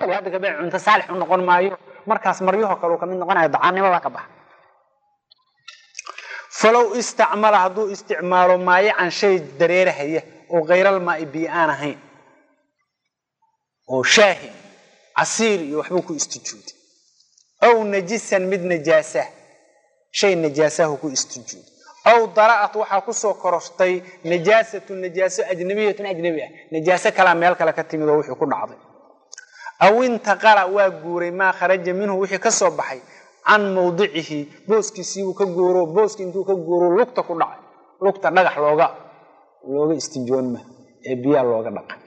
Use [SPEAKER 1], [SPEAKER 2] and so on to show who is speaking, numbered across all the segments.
[SPEAKER 1] waad ka baa cunta saalix u noqon maayo markaas maryaha kale oo kamid noqonaya dacaanimada ka bax falow isticmaala haduu isticmaalo maayo aan shay dareerahaya oo غير الماء بيان ahayn oo shaahi asiir iyo waxba ku istijood aw najisan mid najaasa shay najaasahu ku istijood aw dara'at waxa ku soo korostay najaasatu najaaso ajnabiyatan ajnabiya najaasa kala meel kala ka timid oo wixii ku dhacday aw intaqala waa guuray ma kharaja minhu wixii ka soo baxay an mawdi'ihi booskiisii uu ka gooro booski intuu ka gooro lugta ku dhacay lugta dhagax looga istijoon ma ee biya looga dhaqay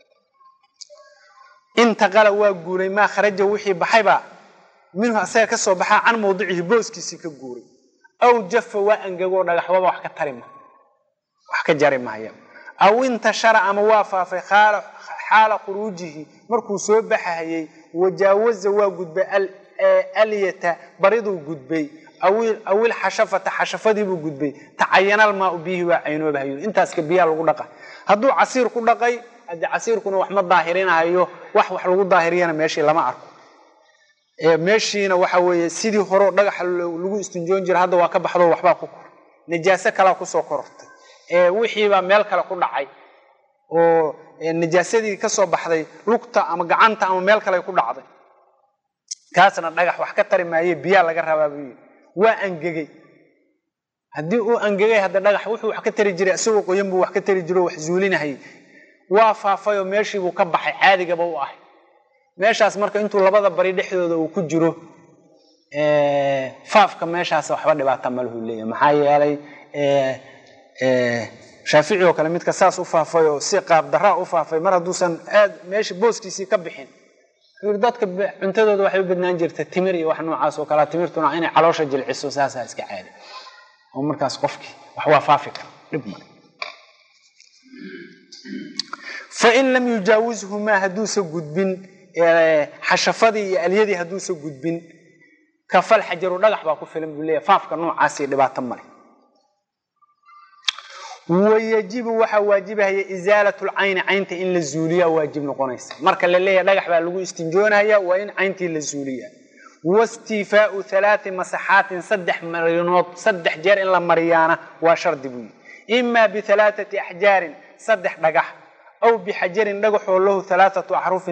[SPEAKER 1] intaqala waa guuray ma kharaja wixii baxayba minhu asaga ka soo baxa an mawdi'ihi booskiisii ka gooray aw jafa wa angago dhagaxwaba wax ka tarima wax ka jari maaya aw intashara ama waafafay xaala khuruujihi markuu soo baxayay wajaawaza waa gudbay aliyata baridu gudbay awil xashafata xashafadii buu gudbay tacayanal ma bihi wa aynooba hayo intaas ka biya lagu dhaqa haduu casiir ku dhaqay hadi casiirkuna wax ma daahirinayo wax lagu daahiriyana meeshii lama arko meeshiina waxa weeye sidii hore dhagax lagu istinjoon jiray hadda waa ka baxdo waxba ku kor najaasa kala ku soo korortay wixii ba meel kale ku dhacay oo najaasadii ka soo baxday lugta ama gacanta ama meel kale ku dhacday kaasna dhagax wax ka tari maayo biya laga rabaa waa angagay hadii uu angagay hada dhagax wuxuu wax ka tari jiray asoo qoyan buu wax ka tari jiray wax zuulinahay waa faafayo meeshii buu ka baxay caadiga u ah meeshaas marka intuu labada bari dhexdooda uu ku jiro faafka meeshaas waxba dhibaato ma lahu leeyahay maxaa yeelay Shaafici oo kale midka saas u faafayo si qaab daraa u faafay mar haduusan aad meeshii booskiisii ka bixin dadka cuntadooda waxay u badnaan jirtay timir iyo wax noocaas oo kala timirtuna inay caloosha jilciso saasa iska caadi oo markaas qofkii wax waa faafi kara dib ma fa in lam yujawizhu ma haduusa gudbin xashafadii iyo aliyadii haduusa gudbin kafal xajaru dhagax baa ku filan buu leeyahay faafka noocaas ee dhibaato male ويجب واجبها هي إزالة العين عينته إن للزولية واجب نقونيس مركا اللي دغخ با لغو استنجونها وإن عينتي للزولية واستيفاء 3 مساحات 3 مرينوت 3 جير إلا مريانة وشرط بي إما ب3 أحجار 3 دغخ أو بحجر دغخ له 3 أحرف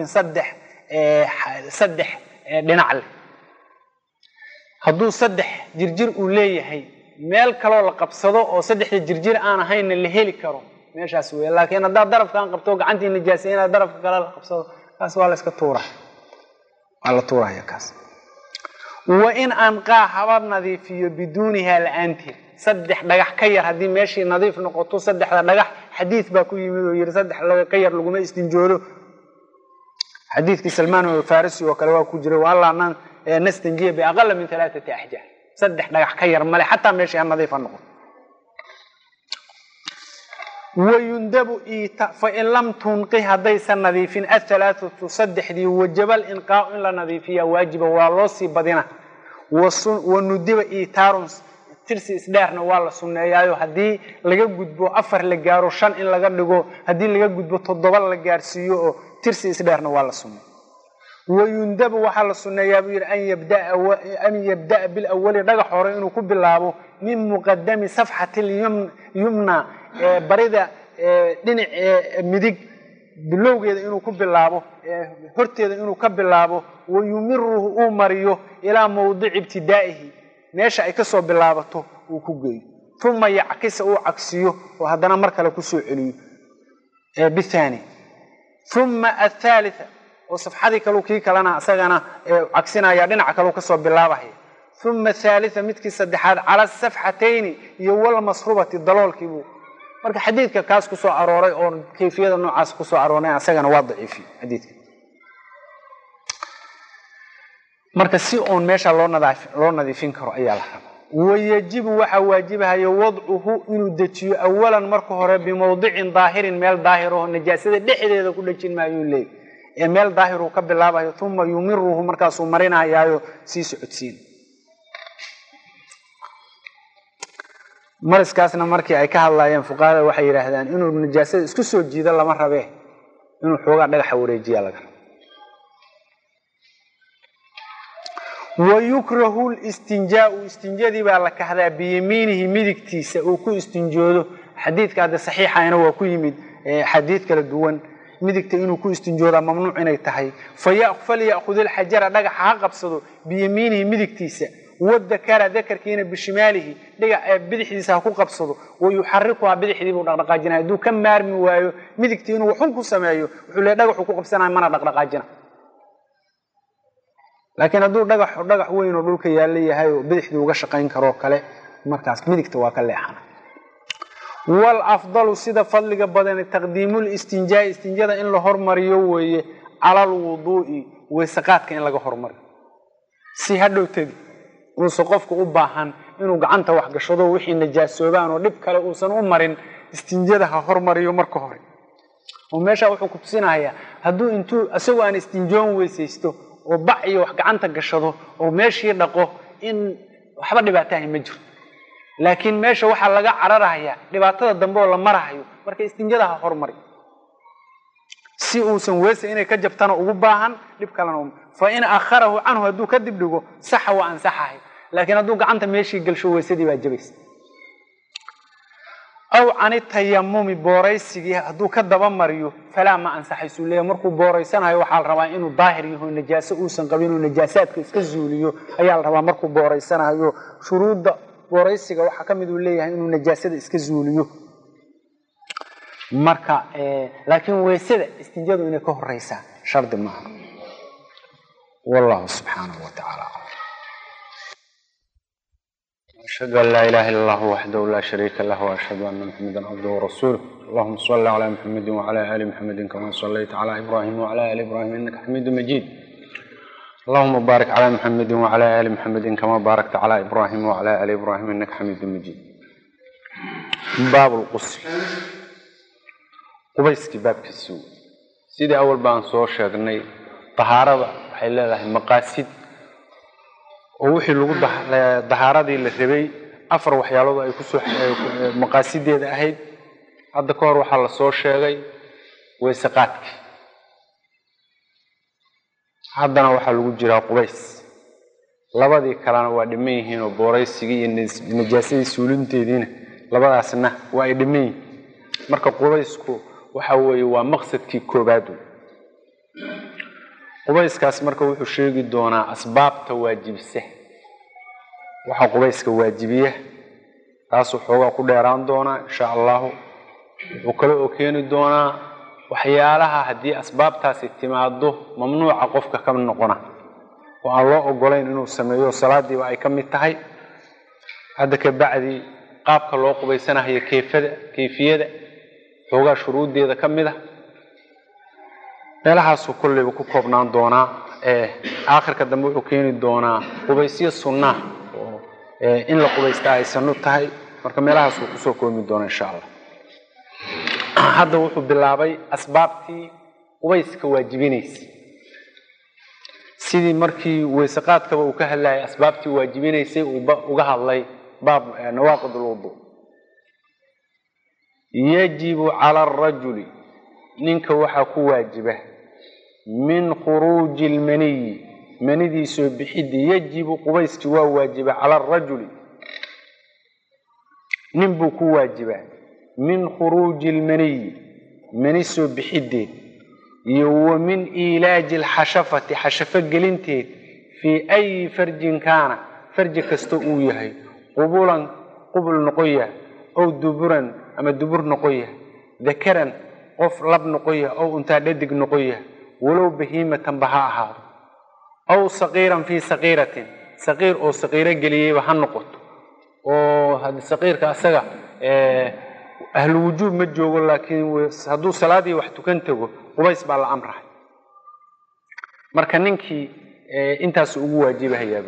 [SPEAKER 1] 3 دنعل هدو 3 جرجر وليهي meel kale la qabsado oo 3 jirjir aan ahayn la heli karo meeshaas weey laakiin hadaa darafkan qabto gacantii najaaseena darafka kale la qabsado kaas waa la iska tuuraa alla tuuraya kaas wa in anqa habad nadiifiyo biduuniha la'anti 3 dhagax ka yar hadii meeshii nadiif noqoto 3 dhagax xadiis baa ku yimid oo yiri 3 laga ka yar laguma istinjoodo xadiiskii Salmaan oo Farisi oo kale waa ku jiray wallaana nastanjiye bi aqal min 3 ahjar 3 dhagax ka yar male hatta meeshii nadiif noqdo ويندب فإن لم تنقه هديس النظيفين الثلاثة تصدح دي وجب الإنقاء إلا نظيفية واجب والوصي بدنا وندب إيتار ترسي إسدارنا والله سنة يايو هدي لغا قدبو أفر لغارو شان إن لغا لغو هدي لغا قدبو تضبال لغار سيو ترسي إسدارنا والله سنة ويندب وحال السنة يابير أن يبدأ بالأول رغا حورين وكب اللابو من مقدم صفحة اليمنى بريدة دينع مدق بلوغيدا inuu ku bilaabo horteeda inuu ka bilaabo wayumiruhu uu mariyo ila mawdic ibtidaa'ihi meesha ay ka soo bilaabato uu ku geeyo thumma yackisu uu cagsiyo oo hadana mar kale ku soo celiyo bithani thumma athalitha oo safxadii kale kii kalena asagana cagsinaya dhinaca kale ka soo bilaabahay thumma thalitha midkii saddexaad ala safxatayn iyo wal masrubati daloolkiibu marka xadiidka kaas ku soo arooray oo kayfiyada noocaas ku soo arooray asagana waa daciifi xadiidka marka si on meesha loo nadiifin karo ayaa la rabaa ويجب واجبها يوضعه إنه دجيو أولا مركو هره بموضع ظاهر ميل ظاهره نجاسة دحديده ku dhajin maayo leey ee meel ظاهر ka bilaabayo thumma yumiruhu markaas uu marinayo si socodsiin mariskaasna markii ay ka hadlayeen fuqaada waxay yiraahdaan inuu najaasada isku soo jiido lama rabe inuu xooga dhagax wareejiya laga ويكره الاستنجاء استنجادي baa la kahdaa biyamiinihi midigtiisa uu ku istinjoodo xadiidka hada saxiixa ayna waa ku yimid xadiid kala duwan midigta inuu ku istinjooda mamnuuc inay tahay fayaqfal ya'khudh al-hajara dhagax ha qabsado biyamiinihi midigtiisa wadakara dakarkiina bishmaalihi dhagax bidixdiisa ha ku qabsado oo yuharrikuha bidixdii buu dhaqdhaqaajinaa haduu ka maarmi waayo midigtii inuu waxun ku sameeyo wuxuu leeyahay dhagaxu ku qabsanaa mana dhaqdhaqaajina laakiin haduu dhagax weyn oo dhulka yaal yahay oo bidixdii uga shaqeyn karo kale markaas midigta waa ka leexana wal afdalu sida fadliga badan taqdiimul istinjaa istinjada in la hormariyo weeye ala wuduu'i weesaqaadka in laga hormariyo si hadhowtadi uu qofku u baahan inuu gacanta wax gashado wixii najaasoobaan oo dhib kale uusan u marin istinjada ha hormariyo marka hore oo meesha wuxuu ku tusinayaa haduu intuu asagoo aan istinjoon weesaysto oo bac iyo wax gacanta gashado oo meeshii dhaqo in waxba dhibaato ah ma jiro laakiin meesha waxa laga cararayaa dhibaatada dambe oo la marayo marka istinjada ha hormari si uusan weesa inay ka jabtana ugu baahan dhib kalena fa in akharahu anhu haduu ka dib dhigo saxa wa ansaxahay laakiin haduu gacanta meeshii galsho weesadii baa jabaysa aw ani tayammumi booraysigii haduu ka daba mariyo fala ma ansaxaysu leeyahay markuu booraysanayo waxa la rabaa inuu daahir yahay najaaso uusan qabin oo najaasaadka iska zuuliyo ayaa la rabaa markuu booraysanayo shuruudda booraysiga waxa kamid uu leeyahay inuu najaasada iska zuuliyo marka laakiin weesada istinjadu inay ka horeysa shardi ma aha wallahu subhanahu wa ta'ala أشهد أن لا إله إلا الله وحده لا شريك له وأشهد أن محمدا عبده ورسوله اللهم صل على محمد وعلى آل محمد كما صليت على إبراهيم وعلى آل إبراهيم إنك حميد مجيد اللهم بارك على محمد وعلى آل محمد كما باركت على إبراهيم وعلى آل إبراهيم إنك حميد مجيد باب الغسل قبيسك باب كسو سيدي أول بان صور شاقني طهارة حيلة مقاصد ووحي لغو ظهاردي اللي ربي أفر وحيالوضا ay ku soo maqaasideeda ahayd hadda ka hor waxa la soo sheegay weesaqaadka haddana waxa lagu jiraa qubays labadii kalena waa dhiman yihiin oo booraysiga iyo najaasadii suulinteediina labadaasna waa ay dhiman yihiin marka qubaysku waxa weeye waa maqsadkii koobaad qubayskaas marka wuxuu sheegi doonaa asbaabta waajibisa waxa qubayska waajibiya taas wuxuu ku dheeraan doonaa insha Allah wuxuu kale oo keeni doonaa waxyaalaha hadii asbaabtaasi timaado mamnuuca qofka ka noqona oo aan loo ogoleyn inuu sameeyo salaadii ay ka mid tahay hadda ka bacdi qaabka loo qubaysanayo kayfiyada xoogaa shuruudeeda ka mid ah meelahaas uu kulliba ku koobnaan doonaa aakhirka dambe wuxuu keeni doonaa qubaysiyo sunnah oo in la qubaysta ay sunno tahay marka meelahaas uu ku soo koobi doonaa insha Allah hadda wuxuu bilaabay asbaabtii qubayska waajibinaysa sidii markii weesaqaadka uu ka hadlayay asbaabtii waajibinaysay uu uga hadlay baab nawaaqid al-wudu yajibu ala ar-rajuli ninka waxa ku waajiba min khuruj al-mani manidi soo bixid yajibu qubayski waa waajiba ala ar-rajuli nin buu ku waajiba min khuruj al-mani mani soo bixid iyo min ilaaj al-hashafati hashafa gelinteed fi ay farjin kana farji kasto uu yahay qubulan qubul noqoya oo duburan ama dubur noqoya dakaran qof lab noqoya oo inta dhadig noqoya walow bahimatan baha ahaa oo saqiiran fi saqiiratin saqiir oo saqiira galiyay ha noqoto oo hada saqiirka asaga ahlu wujub ma joogo laakiin haduu salaadii wax tukan tago qubays baa la amray marka ninkii intaas ugu waajibayaa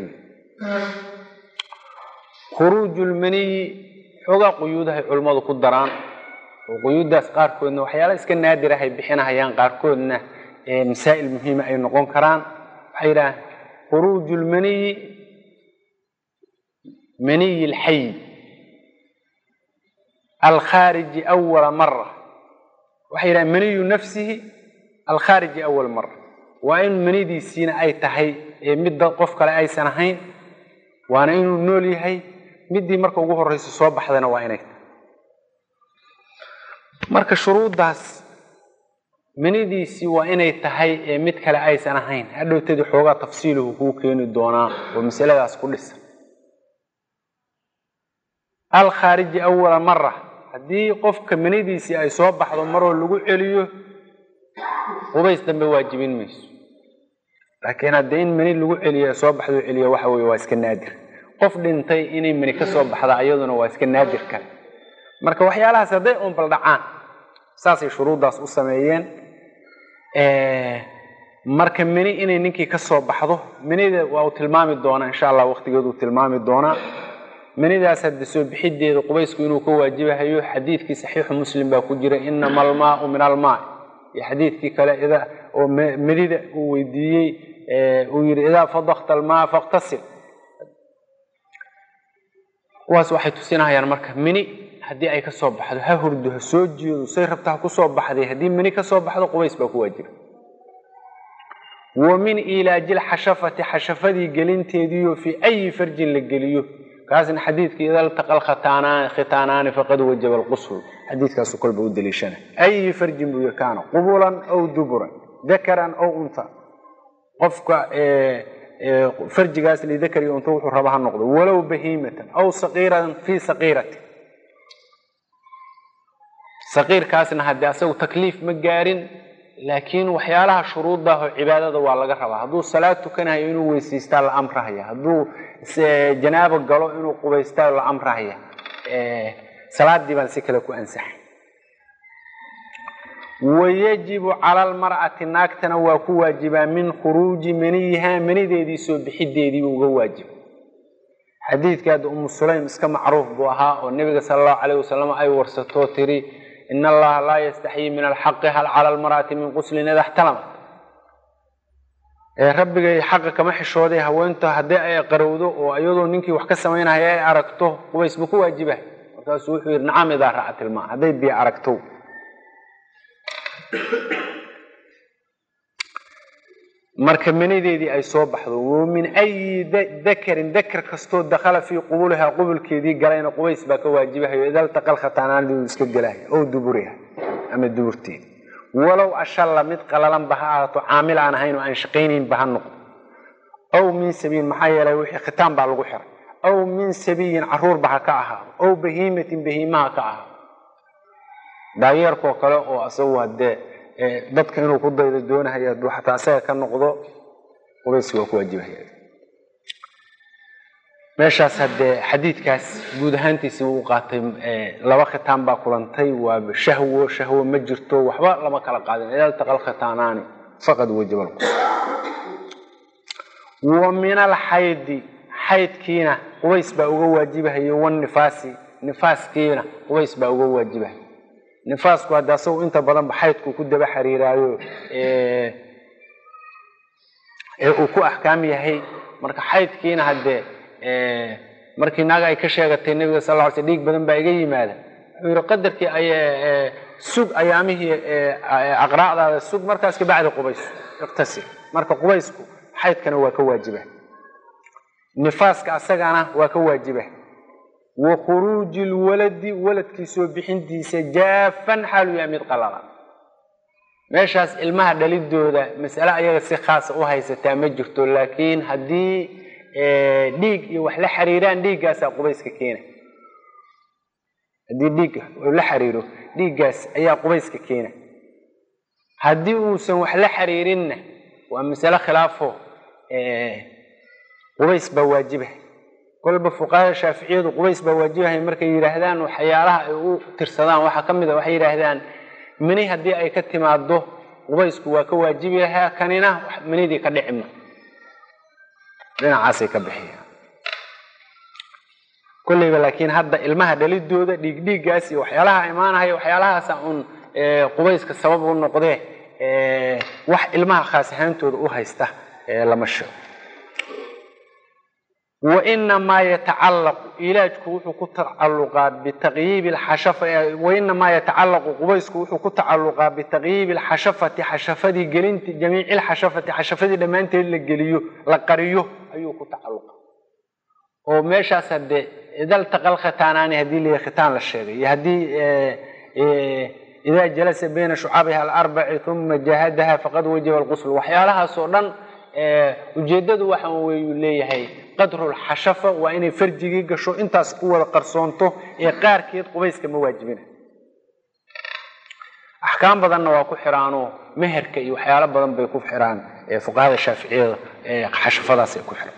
[SPEAKER 1] khurujul mani xoga quyuudaha culimadu ku daraan oo quyuudaas qaar koodna waxyaalo iska naadir ah ay bixinayaan qaar koodna masaa'il muhiim ah ay noqon karaan waxayra khurujul mani al-hayy al-kharij awwal marra waxayra mani nafsihi al-kharij awwal marra وإن منيدي سينا أي تهي مدة قف كلا أي سنهين وأنا إنه نولي هي مدي مركو جوه الرئيس الصواب حدنا وعينك مركز شروط داس منيدي سي وإن تهي مد كلا أي سنهين هذا تدي حوجة تفصيله هو كين الدونا ومسألة داس كل سنة الخارج أول مرة هدي قف منيدي سي أي صواب حدا مرة اللي عليه قبيس دم واجبين ميس لكن الدين من اللي عليه صواب حدا عليه وحوي واسك النادر قف دنتي إني من كسب حدا أيضا واسك النادر كان مركب وحيالها صدق بلدعان ساسي شروط داس أسميين مركب مني إني نكي كسب حدا مني أو تلمام الدونا إن شاء الله وقت جدو تلمام الدونا مني ذا سدسوا بحدة قبيس كينو كواجبه هيو حديث كي صحيح مسلم باكجرا إنما الماء من الماء حديث كي كلا إذا ومريد ويدي إذا فضخت الماء فاغتسل واس واحد تسينها يعني مركب مني هدي أي كسب حدا ههرده سوجي وصير بتاع كسب حدا هدي مني كسب حدا قبيس باكواجب ومن إلى جل حشفة حشفدي جلين تديو في أي فرج للجليو كاسن حديث إذا التقى ختانان فقد وجب الغسل حديث كاسو كل بود ليشانه أي فرج بيكانه قبولا أو دبرا ذكرا أو أنثى قفك فرج جاس اللي ذكر ينطوح ربها النقض ولو بهيمة أو صغيرا في صغيرة صغير كاسن هذا أسوي تكليف مجارن لكن وحيالها شروط ده عبادة والله قربها هذو الصلاة كانها إنه ويستال الأمر هي هذو جناب قالوا إنه قبيستال الأمر هي صلاة دي بنسكلك وأنسح ويجب على المرأة إنك تنوى واجبا من خروج منيها مني دي سو بحدة دي وواجب حديث كاد أم سليم اسكا معروف بوها والنبي صلى الله عليه وسلم أي ورثته تري إن الله لا يستحي من الحق هل على المرأة من غسل إذا احتلمت ربي حقك ما حشوديها وأنت هدي قرودو وأيضا نينكي وحكا سمينها يا أركتو ويسبكوا واجبه وكاسو يحوير نعم إذا رأت الماء هدي بي أركتو مركب مني دي أي صوب ومن أي ذكر كستو دخل في قبولها قبل كذي قالين قويس بك واجبها إذا التقى الختانان دي يسكت جلاه أو دبرها أم الدبرتين ولو أشل مثقل بها عامل عن هين وأنشقين بها النقط أو من سبيل محيا لو ختان بالغحر أو من سبيل عرور بها كعها أو بهيمة كعها داير كوكلا أو أسوى الداء dadka inuu ku daydo doonayo waxa asaga ka noqdo qubeysiga ku wajibahay meeshaas hadee xadiidkaas guud ahaantiisa uu qaatay laba khitaan baa kulantay waa shahwo ma jirto waxba lama kala qaadin ilaa taqal khitaanaani faqad wajibal wa min al haydkiina qubeys baa uga wajibahay wan nifaaskiina qubeys baa uga wajibahay نفاسكو هذا سو أنت بدن بحياتكو كده بحريرايو وكو أحكامي هي مرك حيات كينا هذا مرك ناقة كشيء قتين النبي صلى الله عليه وسلم بدن بيجي ماله يقدر كي أي سوق أيامه أقراء هذا السوق مركز كبعد قبيس اقتصي مرك قبيسكو حيات كانوا وكواجبه نفاسك أسجعنا وكواجبه وخروج ولد كيسو بحندي سجافا حلو يميد قللا ماشاس المها دليل دودا مسألة أيها سي خاصة وهيستا مجرتو لكن هدي ديق وحلا حريران ديقاسا قبيسك كينا هدي ديق وحلا حريرو ديقاس أيها قبيسك كينا هدي وسن وحلا حريرين ومسألة خلافه قبيس بواجبه كل بفقهاء الشافعية قبيس بواجبها مركي يراهدان وحيالها او ترسدان waxa kamida waxay yiraahdaan mini hadii ay ka timaado qubaysku waa ka waajibaha kanina minidi ka dhicima dhinacaas ka bixiya kulliba laakiin hadda ilmaha dhalidooda dhigdhigaas iyo waxyaalaha imaanahay waxyaalahaas aan qubayska sabab u noqday wax ilmaha khaas ahaantooda u haysta lama sheego وإنما يتعلق علاجك وحو كتعلق بتغييب الحشفة وإنما يتعلق قبيسك وحو كتعلق بتغييب الحشفة حشفة قلنت جميع الحشفة حشفة لما أنت اللي قليه لقريه أيو كتعلق وماشا سد إذا التقى الختانان يهدي لي ختان للشيء يهدي إذا جلس بين شعابها الأربع ثم جهدها فقد وجب الغسل وحيالها صورا ujeedadu waxa uu leeyahay qadru xashafa waa inay farjiga gasho intaas ku wada qarsoonto ee qaarkeed qubayska ma waajibina ahkaam badanna waa ku xiraano meherka iyo waxyaalo badan bay ku xiraan fuqahaada shaafiiciyada xashafadaas ay ku xiraan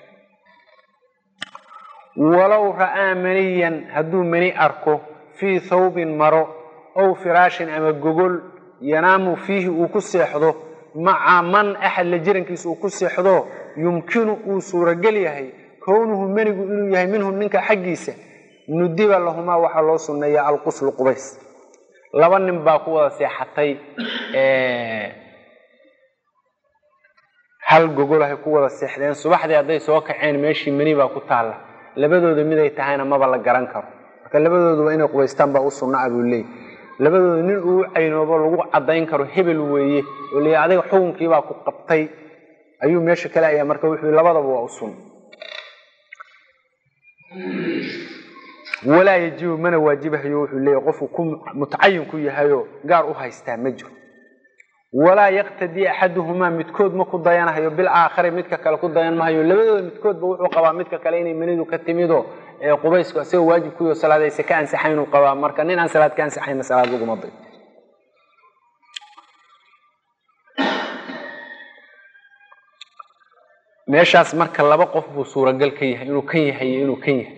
[SPEAKER 1] walaw ra'a maniyan haduu mani arko fi thawbin maro aw firashin ama gogol yanaamu fihi uu ku seexdo مع من أحد لجيرانكيس uu ku seexdo yumkinu uu suuragal yahay koonuhu manigu inuu yahay minhum ninka xaqiisa nudiba lahuma waxa loo sunneeyaa alqusl qubays laba nin baa ku wada seexatay hal gogol ay ku wada seexdeen subaxdii haday soo kaceen meeshii mani baa ku taala labadooda mid ay tahayna maba la garan karo marka labadooda waa inay qubaystaan baa u sunnaa abuu leeyahay labadooda nin uu caynoobo lagu cadeyn karo hebel weeye oo leeyahay adiga xukunkii baa ku qabtay ayuu meesha kale ayaa marka wuxuu labadaba waa u sun wala yajibu mana waajibahayo wuxuu leeyahay qofku ku mutacayyin ku yahayo gaar u haystaa ma jiro wala yaqtadi ahaduhuma midkood ma ku dayanayo bil aakhir midka kale ku dayan maayo labadooda midkood ba wuxuu qabaa midka kale inay manidu ka timido qubaysku asoo waajib ku yahay salaadaysa ka ansaxayn uu qabaa marka nin aan salaad ka ansaxayn salaad lagu maday meeshaas marka laba qof buu suuragal ka yahay inuu kan yahay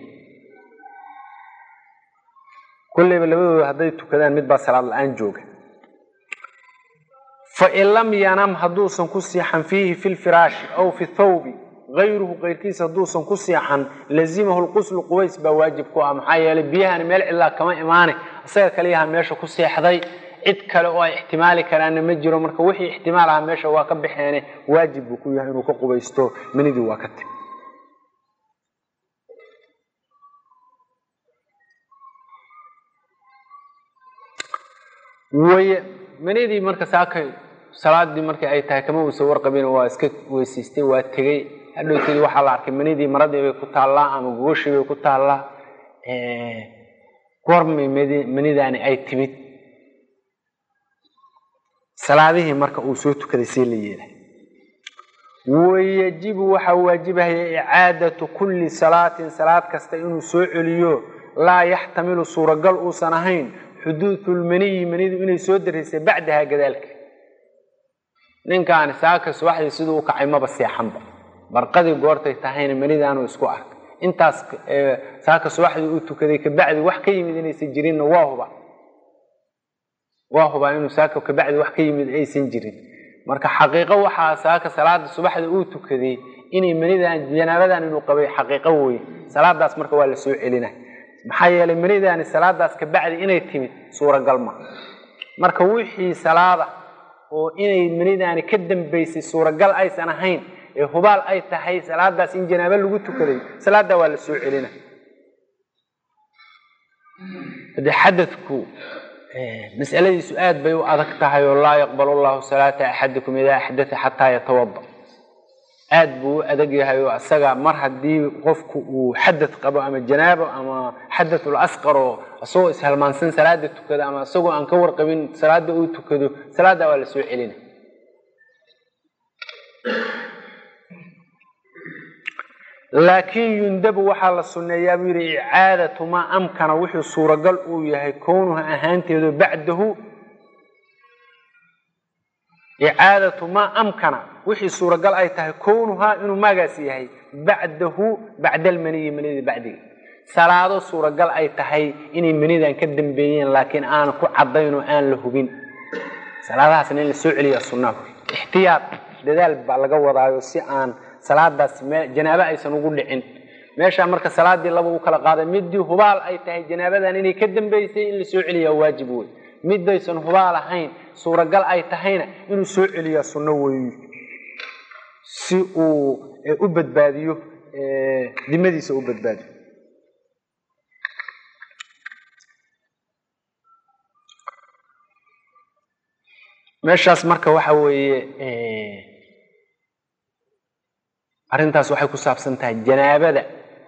[SPEAKER 1] kulliba labadooda haday tukadaan mid ba salaad la'aan jooga فإن لم ينام حدوثا كسيحا فيه في الفراش أو في الثوب غيره غير كيس حدوثا كسيحا لزمه القسل قويس بواجب كوها محايا لبيها نميل إلا كما إيماني أصيغ كليها ميشا كسيح ذي عدك لأوا احتمالي كان مجر ومركا وحي احتمالها ميشا واكبحيني واجب كوها إنو كقويستو من دي واكتب ومنيدي مركا ساكي salaadii markii ay tahay kama uu soo warqabin waa iska weysistay waa tagay hadhootay waxa la arkay manidii maradii ay ku taala ama gooshii ay ku taala qormay manidaani ay timid salaadihii marka uu soo tukaday si leeyahay wajibu waxa waajibahay i'aadatu kulli salaatin salaad kasta inuu soo celiyo la yahtamilu suuragal uu sanahayn xuduudul manidu inay soo dareysay bacdaha gadaalka ninkaan saaka subaxdii sidoo uu kacay ma baseexanba barqadii goortay tahayna manidaanu isku ark intaas saaka subaxdii uu tukaday ka bacdi wax ka yimid inaysan jirin waa huba inuu saaka ka bacdi wax ka yimid aysan jirin marka xaqiiqo waxa saaka salaada subaxdii uu tukaday inay manidaan janaabadan inuu qabay xaqiiqo weey salaadaas marka waa la soo celinaa maxaa yeelay manidaan salaadaas ka bacdi inay timid suuragal ma marka wixii salaada oo inay manidaani ka dambeysay suuragal aysan ahayn ee hubaal ay tahay salaadaas in janaaba lagu tukaday salaada waa la soo celina hada xadadku mas'aladiisu aad bay u adag tahay oo la yaqbal Allahu salaata ahadikum idha ahdatha hatta yatawadda aad buu adag yahay oo asaga mar hadii qofku uu xadad qabo ama janaabo ama xadathul asqar asoo ishalmaansan salaada tukada ama asagoo aan ka warqabin salaada uu tukado salaada waa la soo celina laakiin yundabu waxa la sunneeyaa biri i'aadatu ma amkana wuxuu suuragal uu yahay koonuhu ahaanteedu bacdahu إعادة ما أمكن وحي سورة قال أي تهي كونها إنه ما قاسيه بعده بعد المني بعده سرادو سورة قال أي تهي إني مني ذا نكدم بيين لكن أنا كو عضين وآن لهبين سرادها سنين لسوعلي الصناف احتياط لذلك بعد وضع يسيان سراد بس جنابة أي سنقول لعن ماشي أمرك سراد دي لابو كلا قادة مدي هبال أي تهي جنابة ذا إني كدم بيسين لسوعلي واجبوي midaysan hubaal ahayn suuragal ay tahayna inuu soo celiyo sunno weey si uu u badbaadiyo dimadiisa u badbaado. meeshaas marka waxa weeye arrintaas waxay ku saabsan tahay janaabada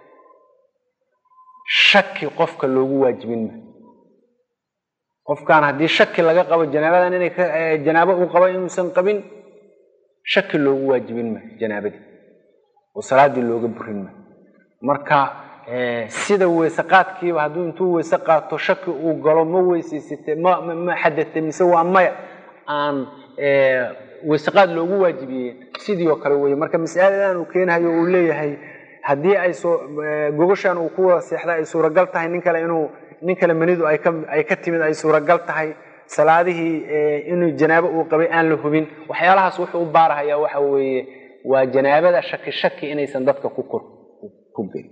[SPEAKER 1] shaki qofka loogu waajibin ma qofkaan haddii shaki laga qabo janaabadan inay janaabo uu qabo inuusan qabin shaki loogu waajibin ma janaabadii oo salaadii looga burin ma marka sida weyse qaadkiiba hadduu intuu weyse qaato shaki uu galo ma weysaysatay ma xadatay mise waa maya aan weyse qaad loogu waajibiyey sidii oo kale weeye marka mas'aladan uu keenayo uu leeyahay haddii ay soo gogoshan uu ku wada seexda ay suuragal tahay nin kale manidu ay ka timid ay suuragal tahay salaadihii inuu janaabo uu qabay aan la hubin waxyaalahaas wuxuu u baarahayaa waxa weeye waa janaabada shaki inaysan dadka ku gelin.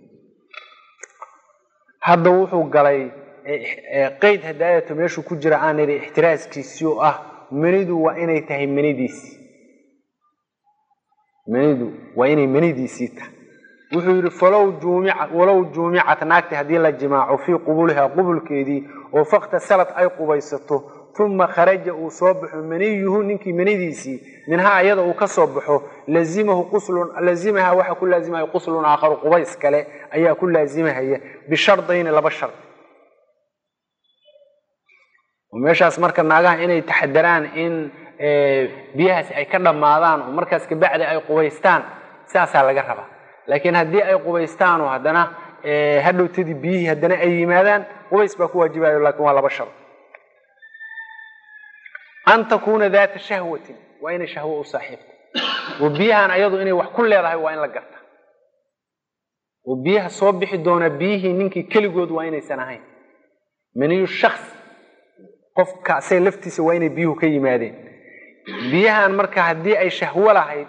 [SPEAKER 1] hadda wuxuu galay qeyd hadaayatu meeshuu ku jira aan idhi ixtiraaskiisii oo ah manidu waa inay tahay manidiisii tahay wuxuu yidhi walow juumicat naagta haddii la jimaaco fii qubulihaa qubulkeedii oo faktasalat ay qubaysato uma kharaja uu soo baxo maniyuhu ninkii manidiisii minhaa ayada uu ka soo baxo lazimahaa waxaa ku laazimahaya quslun aakharu qubays kale ayaa ku laazimahaya bishardayni laba shard. meeshaas marka naagaha inay taxadaraan in biyahaasi ay ka dhammaadaan oo markaas kabacdi ay qubaystaan saasaa laga rabaa. laakiin haddii ay qubaystaan oo haddana hadhowtadii biyihii haddana ay yimaadaan qubays baa ku waajibayo laakiin waa laba shard. an takuuna daata shahwatin waa inay shahwo u saaxiibto oo biyahan ayadu inay wax ku leedahay waa in la garta oo biyaha soo bixi doona biyihii ninkii keligood waa inaysan ahayn maniyu shakhs qofka asay laftiisa waa inay biyuhu ka yimaadeen. biyahan marka haddii ay shahwo lahayd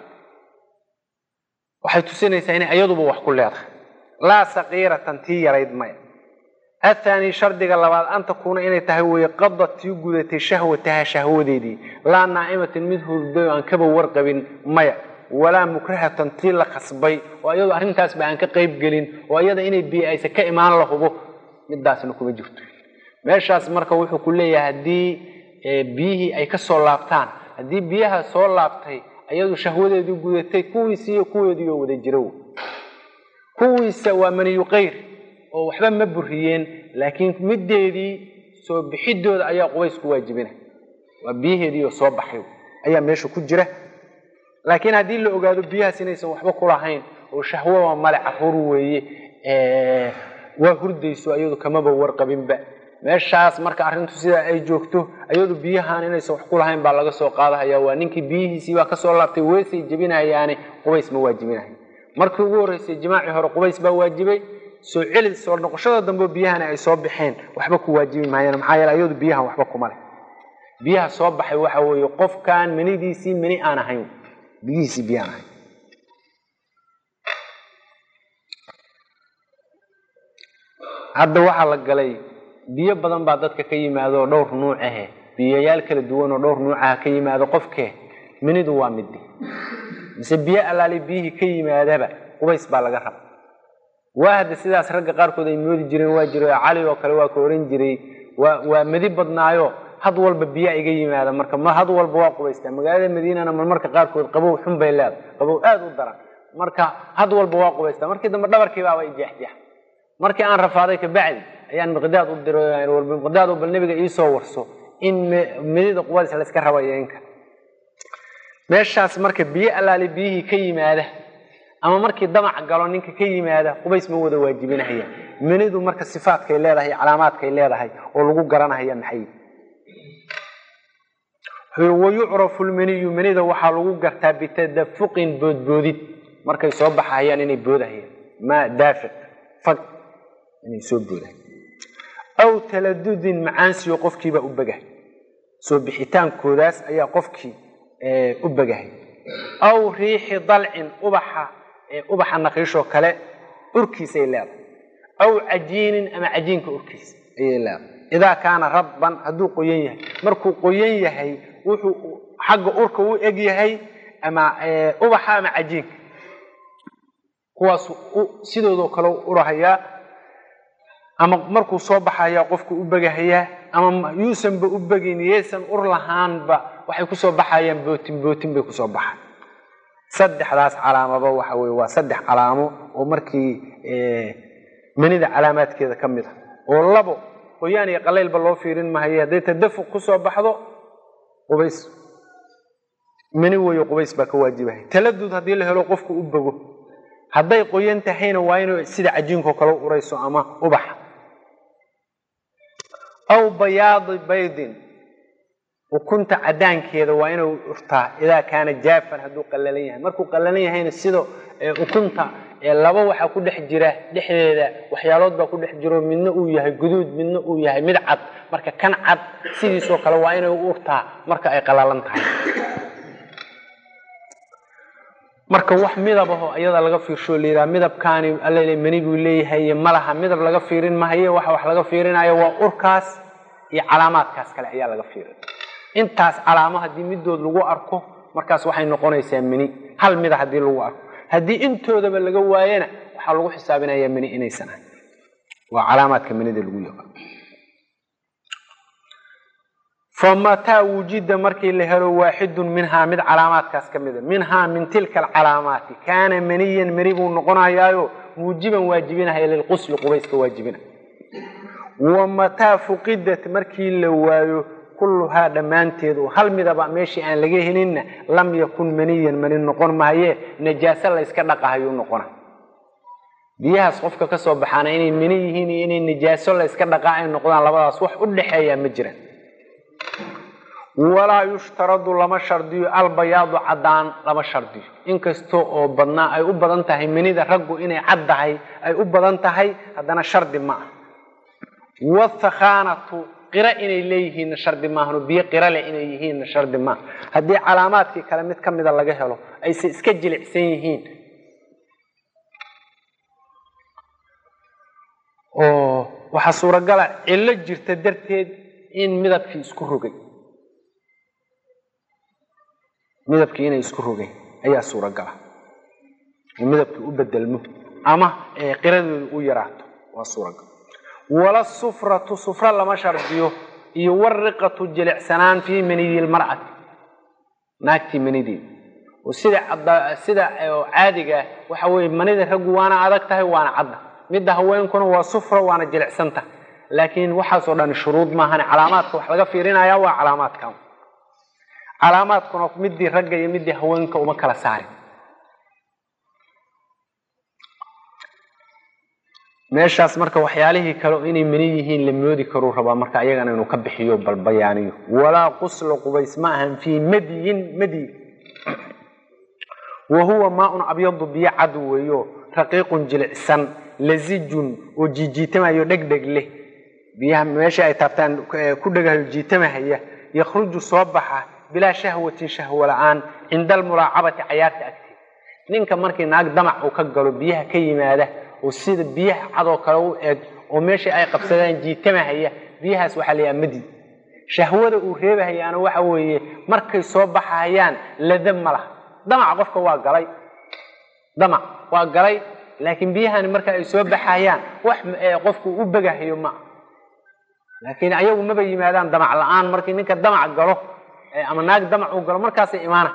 [SPEAKER 1] waxay tusinaysaa inay ayaduba wax ku leedahay laa saqiiratan tii yarayd maya. الثاني شرطiga labaad an takuuna inay tahay way qadad tii gudatay shahwataha shahwadeedii laa naa'imatin mid hurday aan kaba warqabin maya walaa mukrahatan tii la khasbay oo iyadu arrintaas ba aan ka qayb gelin oo iyada inay biyo aysa ka imaan la hubo midaasna kuma jirto. meeshaas marka wuxuu ku leeyahay haddii biyihii ay ka soo laabtaan haddii biyaha soo laabtay iyadu shahwadeedii gudatay kuwiisii iyo kuweedii oo wada jiro kuwiisa waa maniyu qayr oo waxba ma buriyeen laakiin mideedii soo bixidooda ayaa qubays ku waajibina waa biyaheedii oo soo baxay ayaa meesha ku jira. laakiin haddii la ogaado biyahaas inaysan waxba ku lahayn oo shahwo waa malaca hor weeye waa hurdayso ayadu kamaba warqabinba meeshaas marka arrintu sida ay joogto ayadu biyahan inaysan wax ku lahayn baa laga soo qaadaya waa ninkii biyihiisii baa ka soo laabtay weysay jabinayaani qubays ma waajibinahay. markii ugu horeysay jimaaci hore qubays baa waajibay soo celid soo noqoshada dambe biyahan ay soo baxeen waxba ku waajibi maayeen maxaa yeelay ayadu biyahan waxba kuma leh. biyaha soo baxay waxa weeye qofkaan manidiisii mani aan ahayn biyihiisii biyaan ahayn. hadda waxaa la galay biyo badan baa dadka ka yimaado dhowr nuuc ah biyayaal kala duwan oo dhowr nuuc ah ka yimaado qofkee manidu waa mid mise biyo alaali biyihii ka yimaadaba qubays baa laga rabaa. waahda sidaas ragga qaarkood ay moodi jireen waa jiro cali oo kale waa ka oran jiray waa madi badnaayo had walba biyo iga yimaada marka ma had walba waa qubaystaa. magaalada madiinana marmarka qaarkood qabow xun bay leedahay qabow aad u daran marka had walba waa qubaystaa. markii dambe dhabarkii baa way jeexjeex markii aan rafaaday ka bacdi ayaan miqdaad u diray miqdaad oo bal nabiga ii soo warso in madida qubays la iska rabayo inka meeshaas marka biyo alaali biyihii ka yimaada ama markii damac galo ninka ka yimaada qubays ma wada waajibinaya. manidu marka sifaadkay leedahay calaamaadkay leedahay oo lagu garanaya maxay ويعرف المني منيدا waxaa lagu gartaa bitadafuqin boodboodid markay soo baxayaan inay boodayaan ma daafiq faq inay soo boodayaan aw taladudin macaansi qofkiiba u bagahay soo bixitaankoodaas ayaa qofkii u bagahay aw riixi dalcin ubaxa naqiisho kale urkiisa ay leedahay aw cajiinin ama cajiinka urkiisa ay leedahay idaa kaana rabban hadduu qoyan yahay markuu qoyan yahay wuxuu xagga urka u eg yahay ama ubaxa ama cajiinka kuwaas sidoo kale u rahayaa ama markuu soo baxaya qofku u bagahayaa ama yuusan ba u bagin yeesan ur lahaanba waxay ku soo baxayaan bootin bay ku soo baxaan saddexdaas calaamado waxa weeye waa saddex calaamo oo markii manida calaamaadkeeda kamid ah oo labo qoyaan iyo qaleelba loo fiirin maayo haday tadafuq ku soo baxdo qubays mani weeyo qubays ba ka waajibahay taladud hadii la helo qofku u bago haday qoyan tahayna waa inuu sida cajiinka kale u urayso ama ubax aw bayaad baydin وكنت عدان كذا وإنه أرتاح إذا كان جافا هدو قلليها مركو قلليها هنا السيدو وكنت لابا وحا كل حجرة لحظة وحيالات با كل حجرة منه وياهي قدود منه وياهي مدعب مركا كان عد سيدي سوكلا وإنه أرتاح مركا أي قلالان تحي marka wax midab ah ayada laga fiirsho leeyahay midabkaani alle manigu leeyahay malaha midab laga fiirin ma haye wax laga fiirinayo waa urkaas iyo calaamaadkaas kale ayaa laga fiirin intaas calaamaha hadii midood lagu arko markaas waxay noqonaysaa mani hal mid hadii lagu arko hadii intoodaba laga waayana waxa lagu xisaabinayaa mani inaysan waa calaamaadka manida lagu yaqaan فمتى وجد مركي لهرو واحد منها من علامات كاسكمده منها من تلك العلامات كان منيا مريب نقنايايو موجبا واجبينها الى الغسل قبيس واجبنا ومتى فقدت مركي لوايو كلها دمانتيدو هل ميدبا ميشي ان لغا هلين لم يكن منيا من نقن ماهيه نجاسه لا اسك دقاهيو نقنا biyaha qofka ka soo baxana inay mani yihiin inay najaaso la iska dhaqaa noqdaan labadaas wax u dhaxeeya ma jiraan ولا يشترط لما شرطي البياض عدان لما شرطي إن كستو أو بدنا أي أبدان تهي مني ده رجو إني عدهاي أي أبدان تهي هذا شرط ما والثخانة قراء إني ليه نشرط ما هنو بي قراء إني يه نشرط ما هذه علامات في كلمات كم ده لقاه له أي سكجل حسينهين أو وحصور قال إلا جرت درتين إن مذب في سكروجي midabkii inay isku rogeen ayaa suuragal ah midabkii u bedelmo ama qiradeedu u yaraato waa suuragal wala sufratu sufra lama shardiyo iyo warqatu jilicsanaan fi maniyil mar'at naagti manidii oo sida caadiga waxa weey manida rag waana adag tahay waana cad midda haweenkuna waa sufra waana jilicsanta laakiin waxa soo dhan shuruud ma ahan calaamaadka wax laga fiirinaya waa calaamaadka علامات كنا مدي رجع يمدي هوانك وما كلا ساري ماشي أسمرك وحياله كانوا إني منيهين لميودي كرو ربا مرك أيجانا إنه كبحيو بالبيانيو ولا قصل قبيس معهم في مدي وهو ماء أبيض بيع عدويو رقيق جلعسن لزج وجيجيتما يدق له بيها ماشي أي تابتان كودجا الجيتما هي يخرج صباحا بلا شهوة شهوة الآن عند الملاعبة عيارة أكتر نينك مركي ناق دمع وكقلو بيها كيما هذا والسيد بيها عضو كلو وماشي أي قبسدان جيتما هي بيها سوحليا مدي شهوة وهيبة هي أنا وحوي مركي صوبح هيان لذم له دمع قفك واقلي دمع واقلي لكن بيها مركي صوبح هيان قفك وبقى هي ما لكن أيوه ما بيجي مادام دمع الآن مركي نينك الدمع قلو أما ناق دمع وقال مركز إيمانه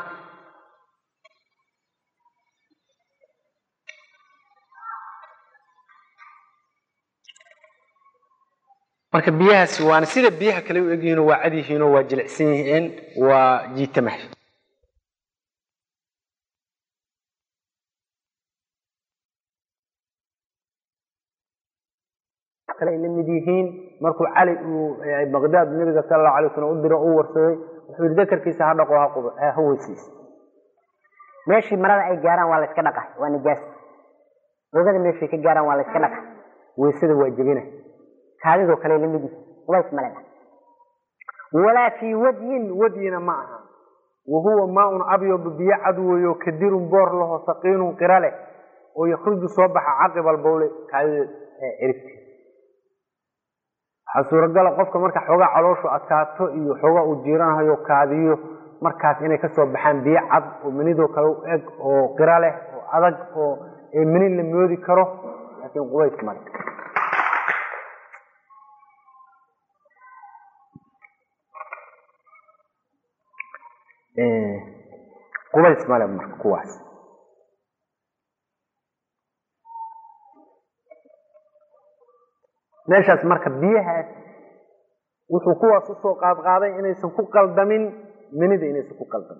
[SPEAKER 1] marka biyahaasi waana sida biyaha kale u eegayeen waa cad yihiin oo waa jilicsan yihiin waa jiitamaha kale in mid yihiin markuu cali uu Baghdad nabiga sallallahu alayhi wasallam u diro oo warsaday wuxuu dakarkiisa ha dhaqo ha hawsiis meeshii marada ay gaaraan waa la iska dhaqay waa nijaas oogada meeshii ka gaaraan waa la iska dhaqay weesada waajibina kaadido kale lamidi ways malada wala fi wadyin maaha وهو ماء أبيض بيعد ويكدر بور له ثقيل قراله ويخرج صباح عقب البول كاي عرفت حصور قال قفك marka xoga calooshu adkaato iyo xoga u jiiranayo kaadiyo markaas inay ka soo baxaan biyo cad oo manido kale eeg oo qira leh oo adag oo منين لم يودي كره لكن قبيس مالك قبيس مالك كواس meeshaas marka biyahaas wuxuu kuwaas u soo qaadqaaday inaysan ku qaldamin minida inaysan ku qaldamin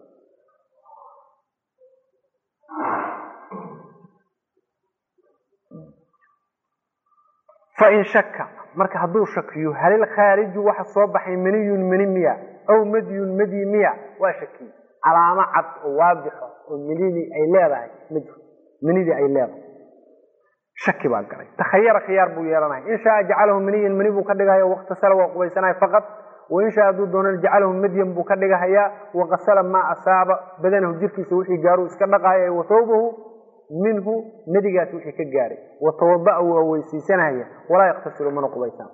[SPEAKER 1] fa in shakka marka hadduu shakiyo halil khaariju waxa soo baxay miniyun minimiya aw madiyun madimiya waa shaki calaamo cad oo waadixo oo minidii ay leedahay minidii ay leedahay شك بقى تخير خيار بو يرانه إن شاء جعله مني بو كدغايا واغتسل وقبيسنا فقط وإن شاء دون جعله مديم بو كدغايا وغسل ما أصاب بدنه جيركيس وحي غارو اسكا دقايا وثوبه منه ندغاس وحي كغاري وتوضأ وويسيسنايا ولا يغتسل من قبيسان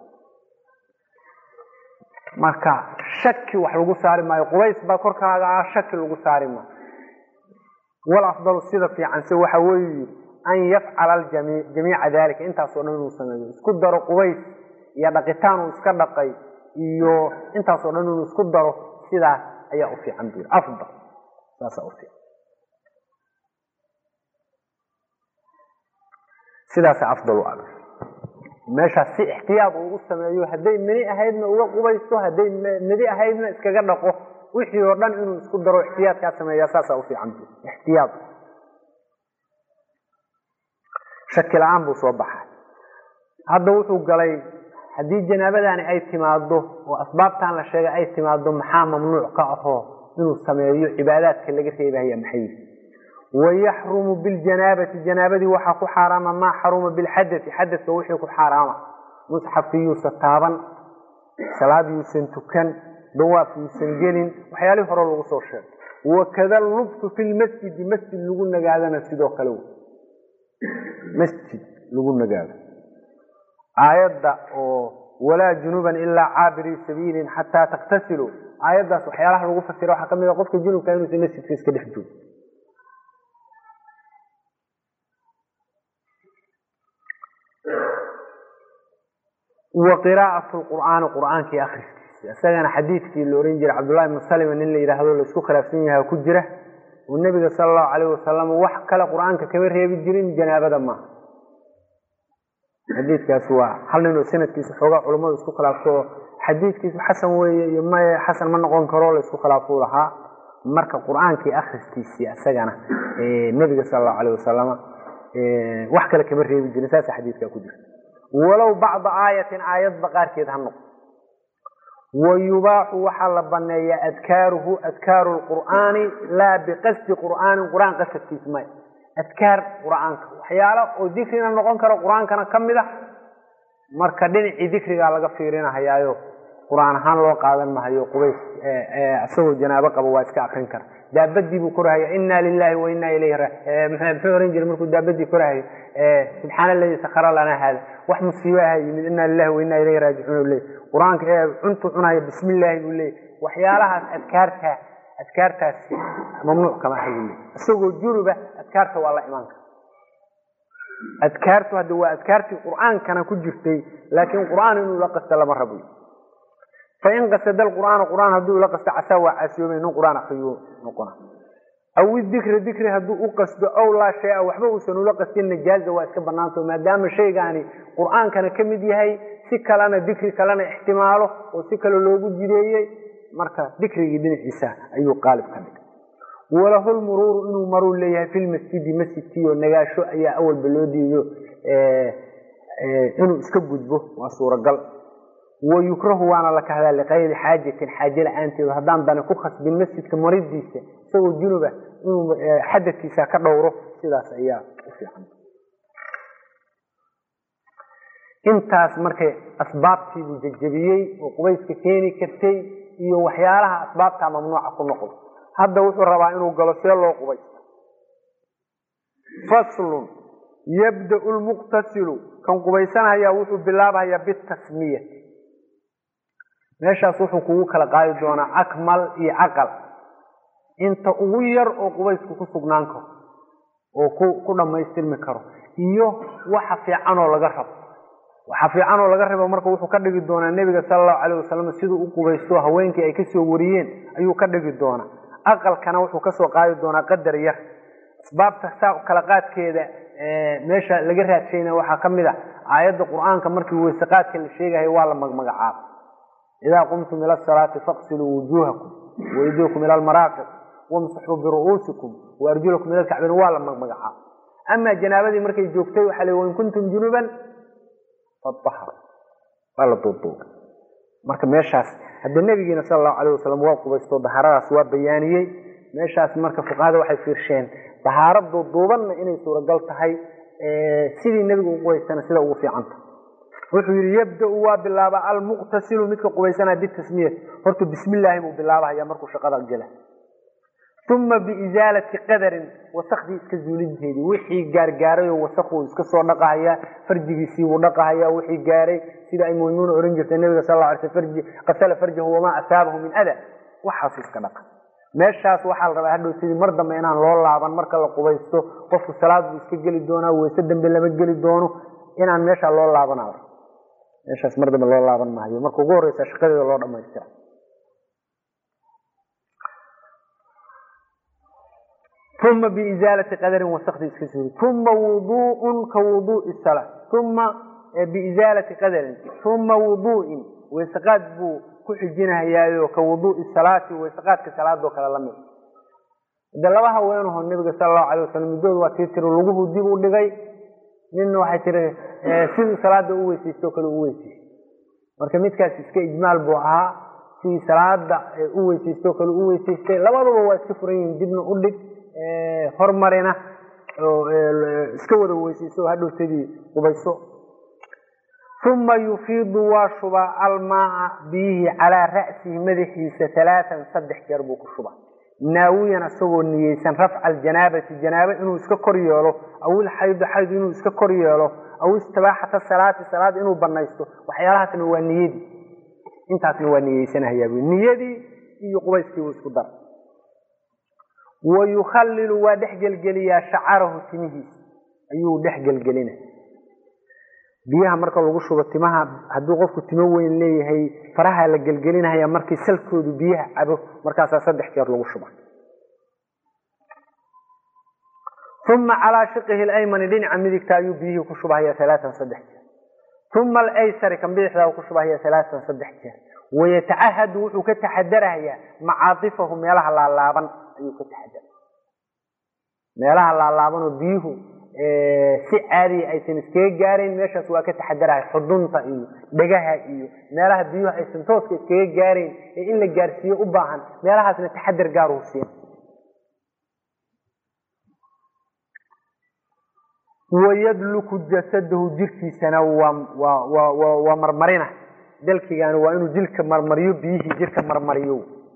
[SPEAKER 1] marka shaki wax lagu saari maayo qubays ba korkaaga shaki lagu saari ma wal afdal sida fiican si waxa weeye أن يفعل الجميع جميع ذلك أنت صورنا نسميه اسكدر قويس يا دقيتان واسكدقي يو أنت صورنا نسكدر سيدا أي أوفي عندي أفضل لا سأوفي سيدا سأفضل وأنا ماشى سي احتياط وسميه هدي مني أهيدنا وقويسته هدي مني أهيدنا اسكدقه وحي يردان إنه اسكدر احتياط كاسميه ساسا أوفي عندي احتياط شكل عام بصوبها هذا وحو قالي حديث جنابداني اي تماده واسبابتان لا شيغا اي تماده maxaa mamnuuc ka ah inuu sameeyo cibaadaadka laga reebayo maxay ويحرم بالجنابه جنابدي waxa ku xaraama ma xaruma bil hadath hadath wixii ku xaraama mushaf yusataban salaad yusan tukan dawaaf yusan gelin waxyaalo hore lagu soo sheegay وكذا اللبس في المسجد مسجد lagu nagaadana sidoo kale مسجد لغو نغاد آيات ولا جنوبا إلا عابري سبيل حتى تغتسلوا آيات وحيالها لغو فسيروا حكم إذا قفك الجنوب كانوا في مسجد في اسكد حجوب وقراءة القرآن كي أخرج سيغانا حديث كي اللورينجر عبد الله بن سلم إن اللي يرهدوا لسكو خلافسينها كجرة والنبي صلى الله عليه وسلم وحكى القرآن كبير هي بالجرين جنابة ما حديث كاسوا هل إنه سنة كيس حوجا علماء يسكو خلافه حديث كيس حسن وما حسن من نقول كرول يسكو خلافه لها مرك القرآن كي آخر كيس سجنا النبي صلى الله عليه وسلم وحكى الكبير هي بالجرين ساس حديث كاكوجر ولو بعض آيات بقار كده هنق ويباح وحل بني أذكار القرآن لا بقصد قرآن قصد كيسماء أذكار قرآن وحياله وذكرنا نقول كرا قرآن كان كم ده مركدين ذكر على غفيرنا هيايو قرآن هان لو قادن ما هيو قبيس أسوه جنابه قبوات كأخرين كر دابدي بكره إنا لله وإنا إليه محورين جل مركو دابدي كره سبحان الذي سخر لنا هذا وحمد سواه من إنا لله وإنا إليه راجعون إليه قرآن أنتم عناية بسم الله يقول لي وحيالها أذكارتها ممنوع كما يقول لي أسوه الجربة أذكارتها والله إيمانك أذكارته هذا هو أذكارتي القرآن كان كجفتي لكن القرآن إنه لقصد لمرة بي فإن قصد القرآن هدو لقصد عساوى عسيومي إنه قرآن خيو نقنا أو الذكر هدو أقصد أو لا شيء أو حبه سنو لقصد النجازة وأسكب برنامته ما دام الشيء يعني القرآن كان كمدي هاي سكالنا ذكر كلنا احتماله وسكال اللوغو جديد مركا ذكر يدين عيسى أيو قالب كذلك وله المرور إنه مرور ليه في مسجد تيو نجاشو أي أول بلودي إنه اسكب جبه وصورة قلب ويكره وانا لك هذا لغير حاجة لأنت وهدان دانا كوخص بالمسجد كمريض ديسة سوى الجنوبة إنه حدث كيسا كدوره سلاس أيام وفي عنه intaas markay asbaabtii jajabiyay oo qubayska keeni kartay iyo waxyaalaha asbaabta mamnuuca ku noqdo hadda wuxuu rabaa inuu galo si loo qubaysto faslun yabda almuqtasilu kan qubaysanaya wuxuu bilaabayaa bitasmiyah meeshaas wuxuu kugu kala qaadi doonaa akmal iyo aqal inta ugu yar oo qubaysku ku sugnaan karo oo ku dhamaystirmi karo iyo waxa fiican oo laga rabo waxa fiican oo laga rabo marka wuxuu ka dhigi doonaa nabiga sallallahu alayhi wasallam sidoo uu qubaysto haweenkii ay ka soo wariyeen ayuu ka dhigi doonaa aqalkana wuxuu ka soo qaadi doonaa qadar yar asbaabta kala qaadkeeda meesha laga raadshayna waxa kamid ah aayada quraanka markii weesaqaadka la sheegay waa la magmagacaab ida qumtum ila salati faqsilu wujuhakum wa aydiyakum ila al-marafiq wamsahu bi ru'usikum wa arjulakum ila al-ka'bayn waa la magmagacaab ama janaabadii markay joogtay waxa la weyn kuntum junuban fatahar wala tutu marka meeshaas hadda nabigeena sallallahu alayhi wasallam waa qubaysto daharadaas waa bayaaniyay meeshaas marka fuqaada waxay fiirsheen daharadu duuban inay suuragal tahay sidii nabigu u qubaystana sida ugu fiicanta wuxuu yiri yabda waa bilaaba al muqtasilu midka qubaysana bi tasmiyat horta bismillaah mu bilaabaya markuu shaqada gala thumma bi izalati qadarin wasaqdi iska zuulinteedii wixii gaargaaray oo wasaqo iska soo dhaqaya farjigiisii uu dhaqaya wixii gaaray sida ay muuminiin oran jirtay nabiga sallallahu alayhi wasallam qasala farjahu wama asaabahu min ada waxa iska dhaqa meeshaas waxa la rabaa hadhow sidii mar dambe inaan loo laaban marka la qubaysto qofku salaad iska gali doona weeysa dambe lama gali doono inaan meesha loo laabanayo meeshaas mar dambe loo laaban maayo marka ugu horeysa shaqadeeda loo dhameystiro ثم بإزالة قدر وسخط الكسور ثم وضوء كوضوء الصلاة ثم بإزالة قدر ثم وضوء وسقات بو كحجينها يايو كوضوء الصلاة وسقات كصلاة وكلا لمي دلوها وينه النبي صلى الله عليه وسلم دود وتيتر لوغو ديب ودغاي نين waxay tiri sidii salaada uu weysaysto kale uu weysay marka midkaas iska ijmaal buu ahaa si salaada uu weysaysto kale uu weysay labaduba waa iska furan dibna u dhig hormarina iska wada weysayso hadhootadii qubayso thumma yufiidu washuba almaa bihi ala ra'sihi madaxiisa 3 jeer buu ku shuba naawiyan asagoo niyeysan rafc aljanabati janaba inuu iska kor yeelo aw hayd inuu iska kor yeelo aw istibaaxata salaad inuu banaysto waxyaalahaasna waa niyadi intaasna waa niyeysanayaa niyadi iyo qubayskii isku dar ويخلل ودحجل جليا شعره تمه أيو دحجل جلنا بيها مركل وغشوا تمها هدو غفوا تموين ليه هي فرها لجلجلنا هي مركي سلكوا بيها أبو مركز صدح كير وغشوا ثم على شقه الأيمن دين عمدك تايو بيه وكشوا هي 3 صدح ثم الأيسر كم بيحلا وكشوا هي 3 صدح ويتعهد وكتحدرها هي معاطفهم يلها لالابن ayuu ka taxadar meelaha la laabano biyuhu si caadi aysan iska gaareen meeshaas waa ka taxadarahay xudunta iyo dhagaha iyo meelaha biyuhu aysan tooska iska gaareen in la gaarsiyo u baahan meelahaasna taxadar gaar u siin wayadluku jasadahu jirkiisana waa marmarina dalkigan waa inuu jilka marmariyo biyihii jirka marmariyo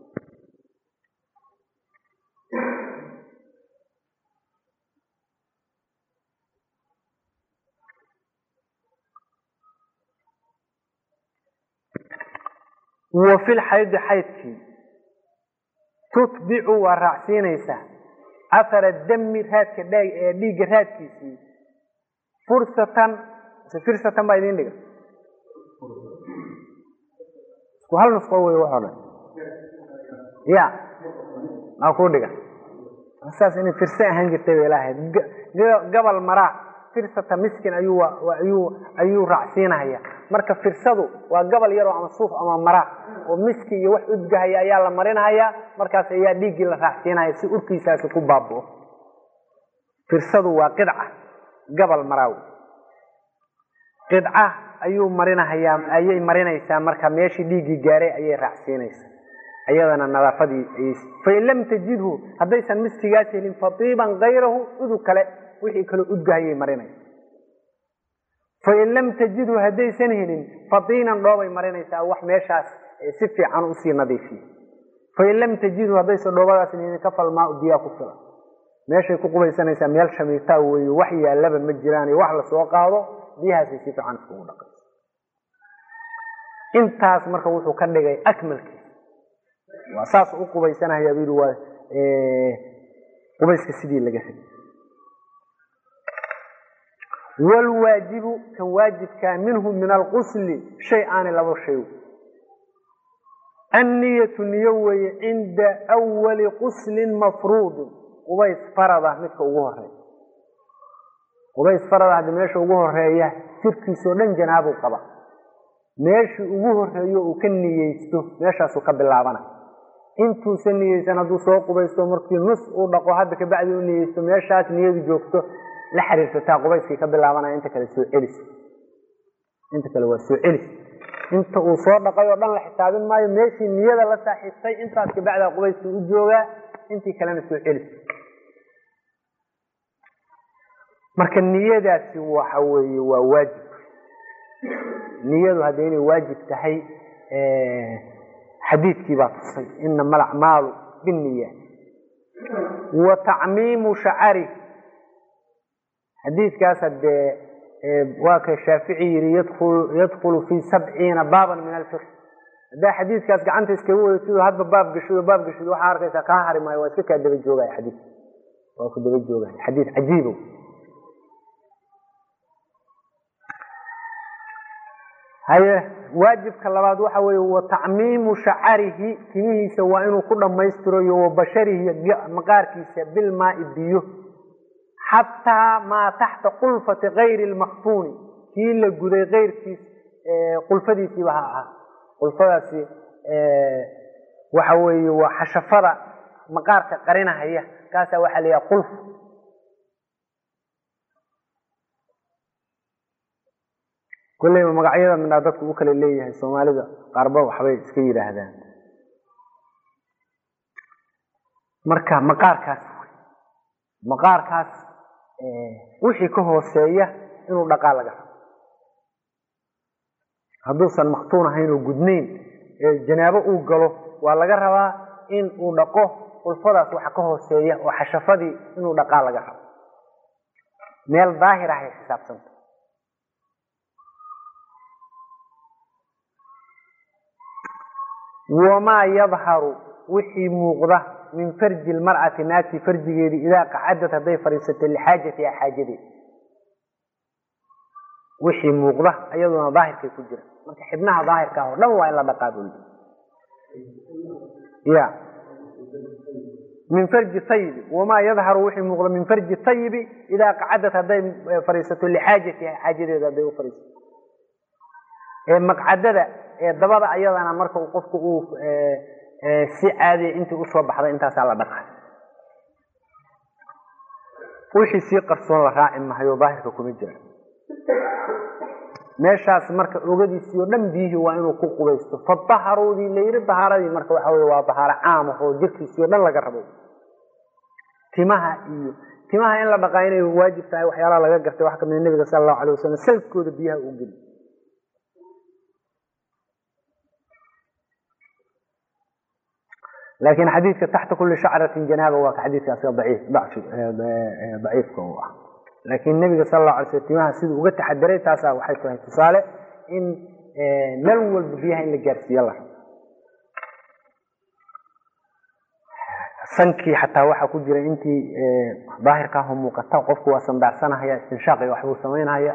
[SPEAKER 1] وفي الحيض حيضك تتبع ورعسينيسا أثر الدم راتك ديق راتكيسي فرصة بايدين لك وهل نصطوي وحولا يا ما أقول لك أساس إني فرصة هنجرتي إلهي قبل مراح فرصة مسكن أيو رعسينها هي marka firsadu waa gabal yar oo ama suuf ama mara oo miski iyo wax udgahay ayaa la marinaya markaas ayaa dhiigi la raacsiinaya si urkiisaas ku baabo firsadu waa qidca gabal maraaw qidca ayuu marinaya ayay marinaysaa marka meeshii dhiigi gaaray ayay raacsiinaysaa ayadana nadaafadii ay fa lam tajidhu hadaysan miskigaas helin fatiban ghayrahu udu kale wixii kale udgahay marinaysaa فإن لم تجدوا هدي سنهن فطينا ضوبي مرينيسا wax meeshaas si fiican u sii nadiifiyo فإن لم تجدوا هدي ضوبada siniin ka falmaa u diyaa ku filan meeshay ku qubaysanaysa meel shamiita way wax yaalaba ma jiraan wax la soo qaado biyaha si fiican ugu dhaqay intaas marka wuxuu ka dhigay akmalki waa saas u qubaysanaya biiru waa qubayska sidii laga rabay والواجب كواجب كان منه من الغسل شيئان لو شيء النية نيوي عند أول غسل مفروض قبيس فرضه مثل وهره قبيس فرضه هذا ماشي وهره تركي سودان جنابه قبا ماشي وهره وكنييستو ماشي قبل لعبنا انتو سنييسان هذو سو قبيستو مركي نص او دقو هذا كبعد نييستو ماشاas niyadu joogto la xiriirta qubayskii ka bilaabana inta kale soo celis inta kale waa soo celis inta uu soo dhaqay oo dhan la xisaabin maayo meeshii niyada la saaxiibtay intaas ka bacda qubayskii u jooga intii kalena soo celis marka niyadaasi waxa weeye waa waajib niyadu hadii waajib tahay xadiidkii baa tusay inama al-a'maalu bin-niyyat wa ta'miimu sha'ri حديث كاسد واك الشافعي يدخل في 70 بابا من الفقه ده حديث كاس قعنت اسكوي سيده هذا باب قشو waxa arkaysa ka harimay waa iska ka daba joogay xadiis waa ku daba joogay xadiis cajiib haye waajibka labaad waxa weeye wa ta'miimu sha'rihi timihiisa waa inuu ku dhameystiro iyo basharihi maqaarkiisa bil maa'i biyo حتى ما تحت قلفة غير المخفون كيلا جودي غير كيس قلفدي سيبها قلفدي سي وحوي وحشفرة مقارك قرينها هي كاسة وحلية قلف كل يوم مقعيدا من عددك وكل اللي هي الصومالي قربة وحبيب سكيرة هذا مركا مقاركاس wixii ka hooseeya inuu dhaqaal laga haduusan maqtuun ahayn oo gudnayn janaabo uu galo waa laga rabaa in uu dhaqo qulfadaas waxa ka hooseeya oo xashafadii inuu dhaqaal laga rabo meel daahir ah ay xisaabsan wama yadharu wixii muuqda من فرج المرأة ناتي فرجي إذا قعدت هذه فريسة لحاجة حاجتي وحي موقضة أيضا ظاهر في كجرة ما تحبناها ظاهر كهو لو إلا بقابل يا من فرج طيب وما يظهر وحي موقضة من فرج طيب إذا قعدت هذه فريسة لحاجة حاجتي هذه فريسة مقعدة الضبابة أيضا أنا مركب وقفك si caadi intii u soo baxday intaas la dhaqay wixii si qarsoon la raacin mahayo baahirka kuma jira meeshaas marka ogadiisii oo dhan biyo waa inuu ku qubaysto fadaharoodi leeyr daharadii marka waxa weeye waa dahara caam oo jirkiisii oo dhan laga rabo timaha in la dhaqaa inay waajib tahay waxyaalaha laga gartay wax kamid nabiga sallallahu alayhi wasallam salkooda biyaha u geli لكن حديث تحت كل شعرة جنابة وحديث ضعيف هو لكن النبي صلى الله عليه وسلم سيد وقت حدري تاسع وحيث اتصاله إن نلول بيها إن الجرس يلا سنكي حتى واحد كجرا أنت ظاهر كهم مقطع قفك وصندع سنة هي استنشاقي وحبو سمين هي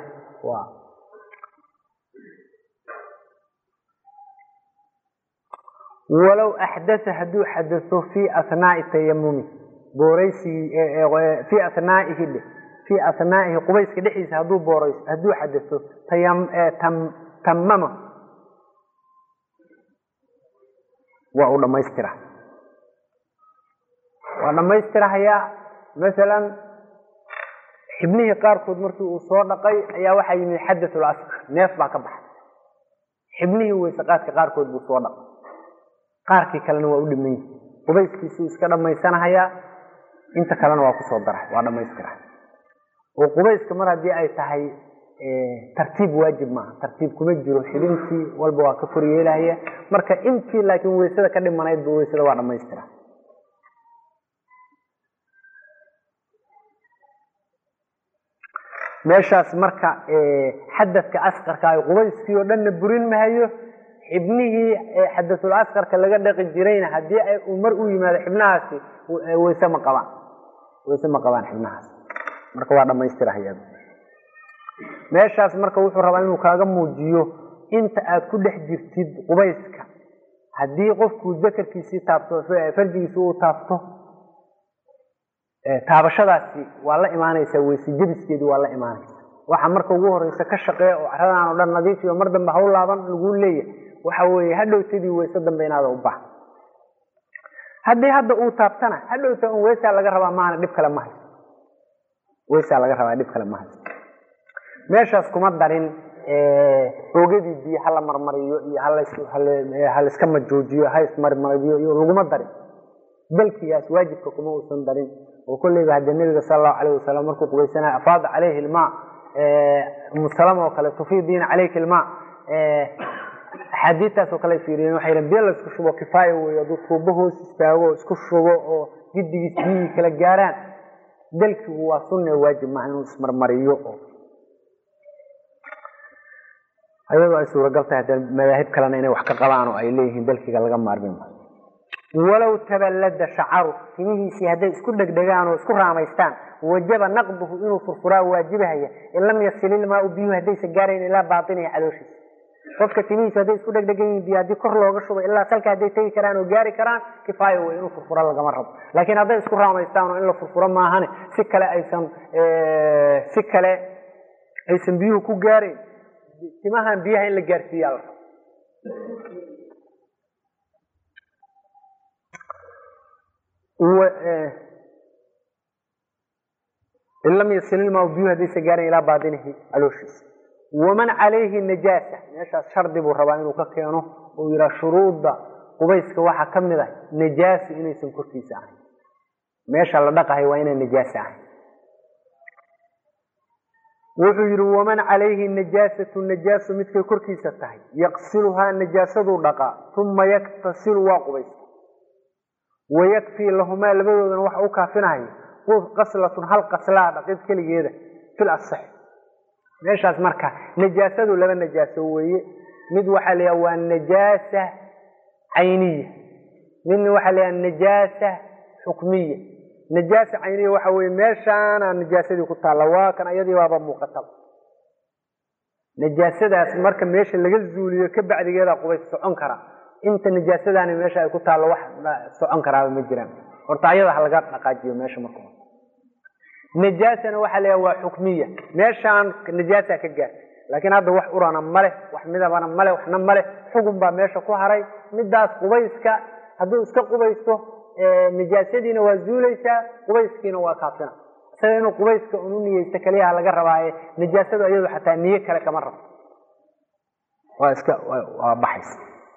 [SPEAKER 1] ولو أحدث هدو حدثه في أثناء التيمم بوريسي في أثنائه قبيس كدحيس هدو بوريس هدو حدثه تممه وأولا ما يسترى هي مثلا حبنيه قاركود مركي وصور نقي أي واحد من حدث العسكر ناس ما كبح حبنيه ويسقات قاركود بصور نقي qaarkii kalena waa u dhimay qubayskiisu iska dhamaysanaya inta kalena waa ku soo daray waa dhamaystiray oo qubayska mar hadii ay tahay tartiib waajib ma tartiib kuma jiro xidintii walba waa ka koryeelaya marka intii laakiin weysada ka dhimanayd buu weysada waa dhamaystiray meeshaas marka xadadka asqarka ay qubayskii oo dhan burin mahayo ابنه حدث العسكر كلا دق جيرين هدي عمر او يماد xibnahaasi weysama qabaan xibnahaas marka waa dhameystirahay meeshaas marka wuxuu rabaa inuu kaaga muujiyo inta aad ku dhex jirtid qubayska haddii qofku dakarkiisii taabto farjigiisi uu taabto taabashadaasi waa la imaanaysaa weyse jabiskeedu waa la imaanaysaa waxa marka ugu horeysa ka shaqeeya oo caradan oo dhan nadiif iyo mar dambe hawl laaban lagu leeyahay waxa weeye hadhowtadii weyse dambe inaad u baax haddii hadda uu taabtana hadhowta un weysaa laga rabaa maana dhib kale ma haysto weysaa laga rabaa dhib kale ma haysto meeshaas kuma darin ogadii biyo hala marmariyo iyo hala iska majoojiyo ha ismarmariyo iyo laguma darin dalkigaas waajibka kuma uusan darin oo kulliga hadda nabiga sallallahu alayhi wasallam markuu qubaysanaa afaad alayhi alma musalama oo kale tufiidina alayhi alma xadiitaas oo kale fiiriyeen waxay yiraahdeen biyo la isku shubo kifaayo weeyo dad tuubo hoos istaago isku shubo oo gidigiis biyo kala gaaraan dalkigu waa sunna waajib ma inuu ismarmariyo ayadoo ay suuragal tahay madaahib kalena inay wax ka qabaan oo ay leeyihiin dalkiga laga maarmin walow taballada shacaru timihiisii hadday isku dhegdhegaan oo isku raamaystaan wajaba naqduhu inuu furfuraa waajibahaya in lam yasil ilmaa biyuhu haddaysa gaarayn ilaa baatinihi calooshiisa qofka timihiisa hadday isku dhegdhegan yihiin biyo haddii kor looga shubo ilaa salka hadday tegi karaan oo gaari karaan kifaayo wey inuu furfura lagama rabo laakiin hadday isku raamaystaan oo in la furfuro maahane si kale aysan biyuhu ku gaarayn timahan biyaha in la gaarsiiyaa la إن لم يصل الماء بيوه دي سجارين إلى باطنه علوشيس ومن عليه النجاسة نشاط شرط بالرباين وككيانه ويرى شروط قبيسك واحد كمده نجاسة إنه يسن كرتيسة ماشي على دقه وين النجاسة وحير ومن عليه النجاسة مثل كرتيسة يغسلها النجاسة دقه ثم يغتسل وقبيس ويكفي لهما لبدودن wax uu kaafinayo qaslatun hal qaslaa dhaqid kaligeeda fil asah meeshaas marka najaasadu laba najaaso weeye mid waxa la waa najaasa ayniya mid waxa la najaasa hukmiya najaasa ayniya waxa weeye meeshaan najaasadii ku taala waa kan ayadii waaba muuqatal najaasadaas marka meesha laga zuuliyo ka bacdigeeda qubays socon kara inta najaasadani meesha ay ku taalo wax socon karaa ma jiraan horta ayada laga dhaqaajiyo meesha markaa najaasana waxa la waa hukmiya meeshaan najaasa ka gaar laakiin hadda wax urana male wax midabana male waxna male xugun baa meesha ku haray midaas qubayska haduu iska qubaysto najaasadiina waa zuulaysa qubayskiina waa kaafina sida inuu qubayska uu niyeysto kaliya laga rabaaye najaasadu ayadu xataa niye kale kama rabo waa iska waa baxaysa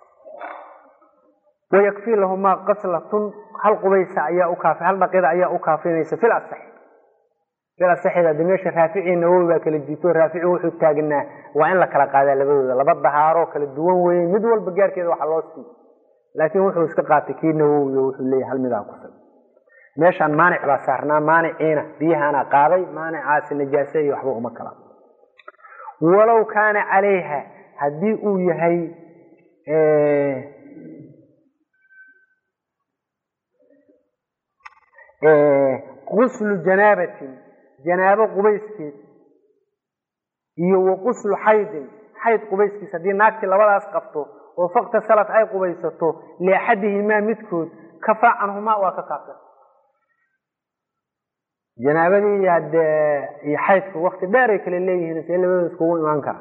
[SPEAKER 1] ويكفي لهما قصلة هل قبيسة أيا أكافي هل دقيقة أيا أكافي ليس في الأصح إذا دميش رافعي نووي كل الجيتو رافعي وحو تاقنا وإن لك لقادة لبض هارو كل الدوان ومدول بقار كذا وحلوصي لكن وحو اسكقاتي كي نووي وحو اللي هل مذا قصل ميش عن مانع بصارنا مانع عينة بيها أنا قاضي مانع عاس النجاسي وحبوه مكلا ولو كان عليها هديئو يهي غسل جنابة قبيسكي وغسل حيض قبيسكي سدين ناكتي لولا أسقفته وفقت سلط أي قبيسته لأحدهما متكود كفى عنهما وككافر جنابة دي حيض في وقت دارك للي هنا سيلا بيسكوون وانكر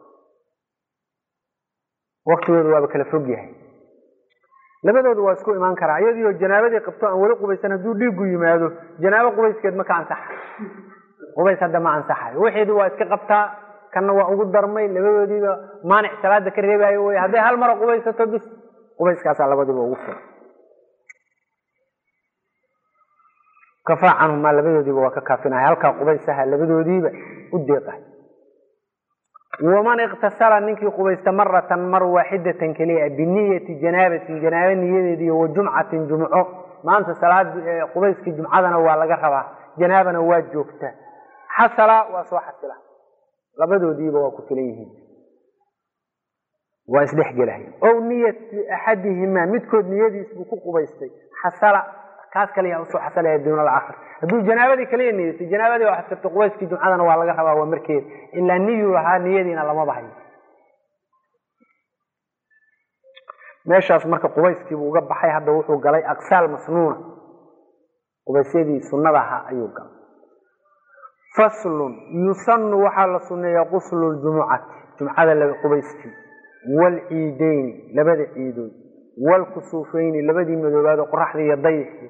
[SPEAKER 1] وقت ويدوا بكالفرقيا labadoodu waa isku iman karaa iyadoo janaabadii qabto aan wali qubaysan haduu dhiigu yimaado janaabo qubayskeed ma ka ansax qubays hadda ma ansaxay wixii waa iska qabtaa kana waa ugu darmay labadoodiba maanic salaada ka reebayo way haday hal mar qubaysato bis qubayskaas labadiba ugu filan kafaacan ma labadoodiba waa ka kaafinay halka qubaysaha labadoodiba u deeqay ومن اغتسل نكي قبيست مرة واحدة كليئة بنية جنابة نية وجمعة جمعة ما أنت صلاة قبيسك جمعة ولا قربة جنابة واجوكتا حصل وصو حصل لبدو ديبا وكفليه واسدح جله أو نية أحدهما متكود نية يسبقوا قبيستي حصل kaas kale yaa usoo xasalaya duuna alaakhir hadduu janaabadii kale niyeysay janaabadii waa xasirta qubayskii jumcadana waa laga rabaa waa markeeda ilaa niyu lahaa niyadiina lama bahayo meeshaas marka qubayskiibuu uga baxay hadda wuxuu galay aqsaal masnuuna qubaysyadii sunnada ahaa ayuu galay faslun yusanu waxaa la sunneeyaa quslu ljumucati jumcada qubayskii waalciideyni labada ciidood waalkusuufeyni labadii madoobaad qoraxdii iyo dayixii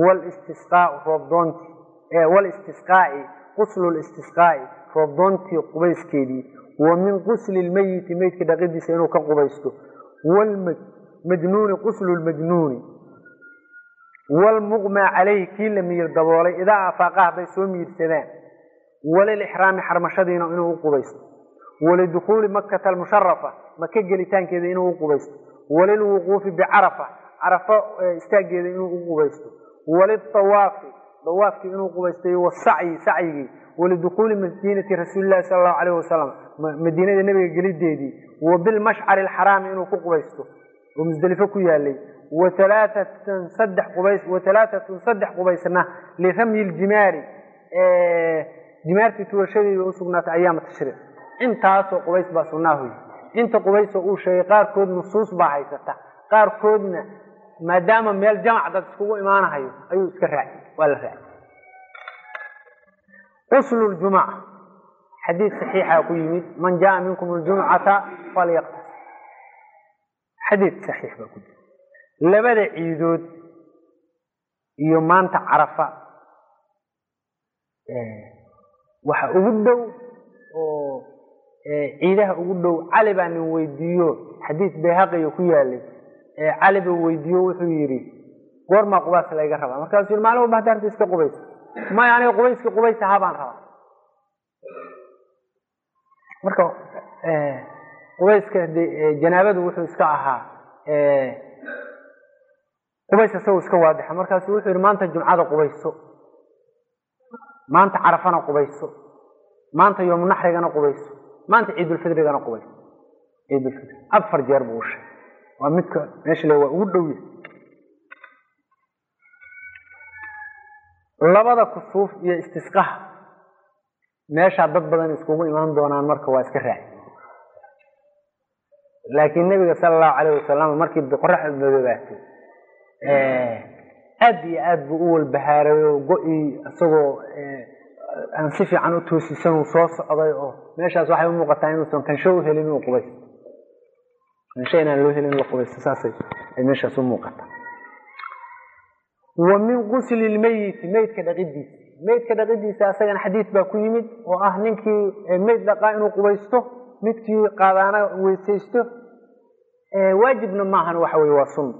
[SPEAKER 1] walistisqaa'i quslu listisqaa'i roobdoontii qubayskeedii wa min qusli lmeyiti meydka dhaqidiisa inuu ka qubaysto wlmajnuuni quslu lmajnuuni wlmuqmaa calayhi kii la miyir daboolay idaa afaaqa hadday soo miyirsadaan walilixraami xarmashadiina inuu u qubaysto walidukhuuli makata almusharafa maka gelitaankeeda inuu u qubaysto walilwuquufi bicarafa carafo istaageeda inuu u qubaysto walidawaafi dawaafkii inuu qubaystayo wasacyi sacyigii walidukhuuli madiinati rasuulilahi sala allahu alayh wasalam madiinada nebiga gelideedii wa bilmashcari alxaraami inuu ku qubaysto oo musdelifo ku yaalay watalaatatun saddex qubaysna liramyi ljimaari jimaartii tuwashadeeda usugnaatay ayaama tashriic intaasoo qubays baa sunnaahu inta qubaysoo uu sheegay qaarkood nusuus baa haysata qaarkoodna maadaama meel jamac dad iskugu imaanahayo ayuu iska raaci waa la raaci quslu ljumuca xadiid saxiixa ku yimid man jaa minkum ljumucata falyaqtas xadiid saxiix baa ku jira labada ciidood iyo maanta carafa waxa ugu dhow oo ciidaha ugu dhow cali baa nin weydiiyo xadiid bayhaqiyo ku yaalay cali buu weydiiyo wuxuu yidhi goormaa qubays layga rabaa markaasuu yidhi maalin walba hadda arta iska qubays maya aniga qubays ahaa baan rabaa marka qubayska janaabadu wuxuu iska ahaa qubays isagoo iska waadixa markaasuu wuxuu yidhi maanta jumcada qubayso maanta carafana qubayso maanta yoomu naxrigana qubayso maanta ciidulfidrigana qubayso ciidulfidri 4 jeer buu usheegay waa midka meesha le waa ugu dhow yahay labada kusuuf iyo istisqaha meeshaa dad badan iskugu imaan doonaan marka waa iska raaci laakiin nabiga sala allahu calayh wasalam markii qoraxda madoobaatay aad iyo aad buu u walbahaaray oo go-ii isagoo aan si fiican u toosisan uu soo socday oo meeshaas waxay u muuqataa inuusan kansho u helin inuu qubaysto kansho inaan loo helin in la qubaysto saasay ay meeshaas u muuqataa wa min qusli lmeyiti meydka dhaqidiisa asagana xadiid baa ku yimid oo ah ninkii meyd dhaqaa inuu qubaysto midkii qaadaana weysaysto waajibna maahan waxa weye waa sunna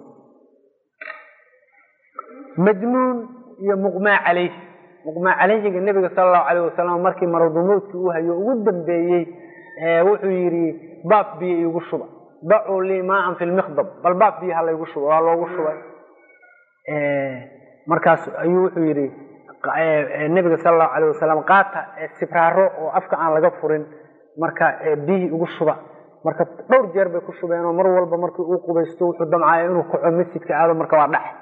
[SPEAKER 1] majnuun iyo muqmaa calayhiga nebiga sala allahu calayh wasalam markii maradumuudkii uu hayo ugu dambeeyey wuxuu yidhi baab biyo iigu shuba dacuu lii maaan fi lmikdab bal baab biyo ha laygu shuba waa loogu shubay markaas ayuu wuxuu yidhi nebiga sala allahu calayh wasalam qaata sibraaro oo afka aan laga furin marka biyihii ugu shuba marka dhowr jeer bay ku shubeen oo mar walba markii uu qubaysto wuxuu damcaya inuu kaco masjidka aado marka waa dhex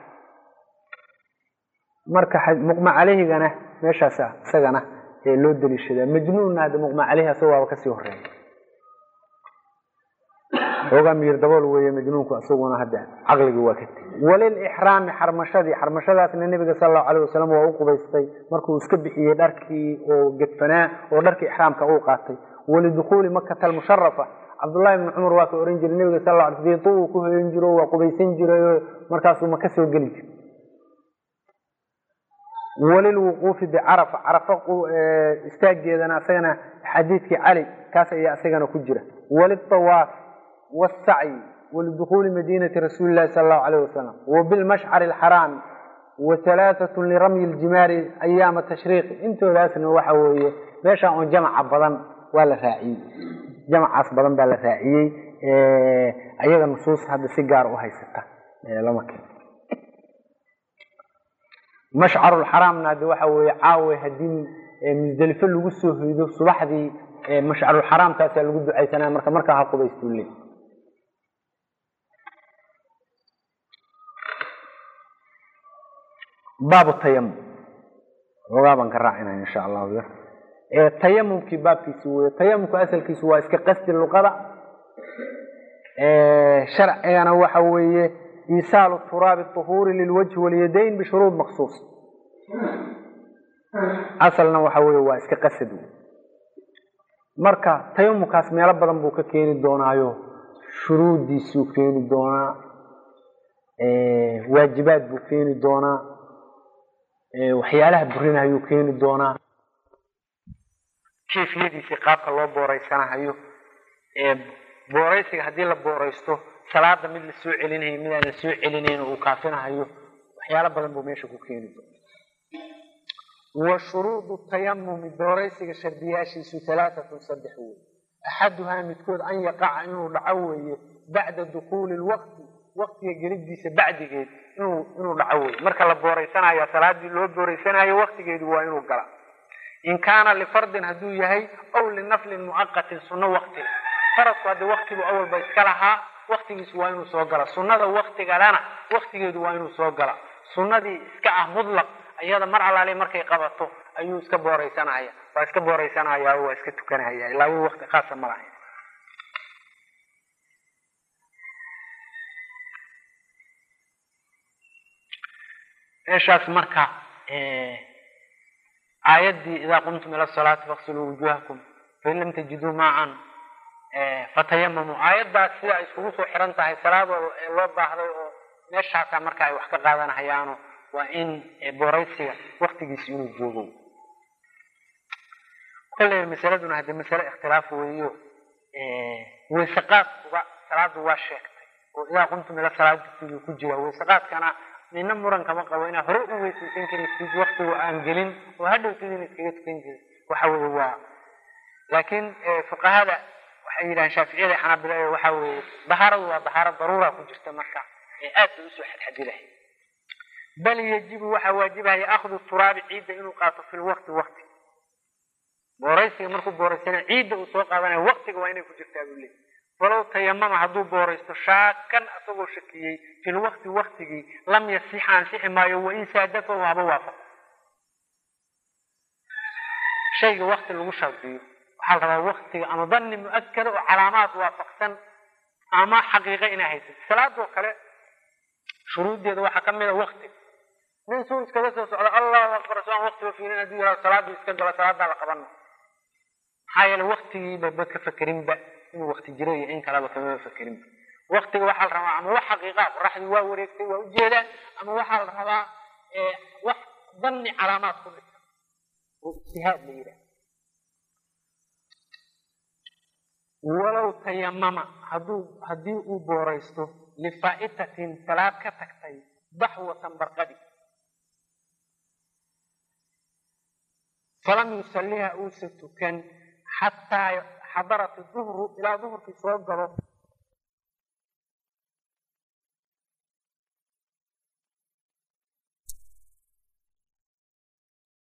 [SPEAKER 1] marka muqma calayhigana meeshaasa isagana loo daliishadaa majnuunna hadda muqma calayhi asagoo waaba kasii horeeya xoogaa miyir dabool weeye majnuunku isaguna hadda caqligii waa ka tegey walilixraami xarmashadaasna nebiga sala allahu calayh wasalam waa u qubaystay markuu iska bixiyey dharkii oo gedfanaa oo dharkii ixraamka uu qaatay walidukhuuli makata almusharafa cabdullahi ibni cumar waa ka oran jiray nebiga sal alla alay biitu uu ku hoyan jiro waa qubaysan jiray markaasuu maka soo geli jiray walilwuquufi bicarafa carafa istaageedana asagana xadiidkii cali kaas ayaa isagana ku jira walidawaaf والسعي ولدخول مدينة رسول الله صلى الله عليه وسلم وبالمشعر الحرام وثلاثة لرمي الجمار أيام التشريق انتو لاسنا وحوية ماشا عن جمع بضن ولا فاعي جمع بضن ولا فاعي أيضا نصوص هذا سيجار وهي ستة لما كان مشعر الحرام نادي وحوية عاوي هدين مزدلفة اللي قصوا هيدو صباح دي مشعر الحرام تاسع اللي قدوا عيسانا مركا هاقو بيستولي باب التيمم وغابا كراعنا إن شاء الله. التيمم كي باب كيسوي التيمم كأسل كيسوي إسك قصد اللقاء شرع أنا وحوي إيصال التراب الطهور للوجه واليدين بشروط مخصوص أصلنا وحوي وإسك قصد مركا تيمم كاس ميلا بدن بو ككيني دونايو شروط دي سو كيني دونا واجبات بو كيني دونا waxyaalaha burina ayuu keeni doonaa kayfiyadiisa qaabka loo booreysanayo booreysiga hadii la booreysto salaada mid la soo celinayo mid aan la soo celinayn uu kaafinayo waxyaalo badan buu meesha ku keeni doonaa wa shuruudu tayammum booreysiga shardiyaashiisu 3 axaduha midkood an yaqaca inuu dhaco weeye bacda dukuuli lwaqti waqtiga gelidiisa bacdigeed inuu dhaco marka la booreysanayo salaadii loo booreysanayo waqtigeedu waa inuu gala in kaana li fardin haduu yahay aw li nafl muaqqat sunna waqti faradku hadii waqtigu awal ba iska lahaa waqtigiisu waa inuu soo gala sunnada waqtigalana waqtigeedu waa inuu soo gala sunnadii iska ah mudlaq ayada mar alaale markay qabato ayuu iska booreysanaya waa iska booreysanaya waa iska tukanaya ilaa uu waqti khaas ma lahayn إيشاس مركا آياتي إذا قمتم إلى الصلاة فاغسلوا وجوهكم فإن لم تجدوا معا فتيمموا آيات دا سيدا إسكوسو حرانتا هي صلاة والوضع هذا نشاكا مركا يوحكا قادانا هيانو وإن بوريسيا وقت جيسيون الجوغو كل المسألة دون هذه المسألة اختلاف ويو ويساقات صلاة واشيكت وإذا قمتم إلى الصلاة فاغسلوا وجوهكم ويساقات كان nina muran kama qabo ina hore u weysan karin waqtigu aan gelin oo hadhow sidii iskaga tukan jiray waxa weeye waa laakiin fuqahada waxay yiraahdaan Shaafiiciyada Xanaabila waxa weeye baharadu waa bahara daruura ku jirta marka aad u soo xadxadilahay bal yajibu waxa waajibahay akhdu turab ciida inuu qaato fil waqti booreysiga markuu booreysana ciida uu soo qaadanayo waqtiga waa inay ku jirtaa buu leeyahay ولو تيمم هدو بوريستو شاكا أسوغو شكيي في الوقت وقتي لم يصح عن صح ما وإن سادته وهو وافق شيء وقت المشهد فيه وحال هذا وقتي أنا ظني مؤكد وعلامات وافقسا أما حقيقة إنا هيسي الصلاة وكلا شروط دي دوا حكمل وقتي من سوء اسكدسة سؤال الله أكبر سواء وقتي وفينا ندير الصلاة بإسكد ولا صلاة على قبرنا حايا الوقتي ببك فكرين بقى وقت جري إن كلامك ما فكرين وقت وحال رما أما وح حقيقة راح يوريك وجهه أما وحال رما وح ظني علامات كلها واجتهاد ليله ولو تيمم هدي بوريستو لفائتة ثلاث كتكتي ضحوة برقدي فلم يصليها أوسط كان حتى حضرت الظهر إلى ظهر في صوت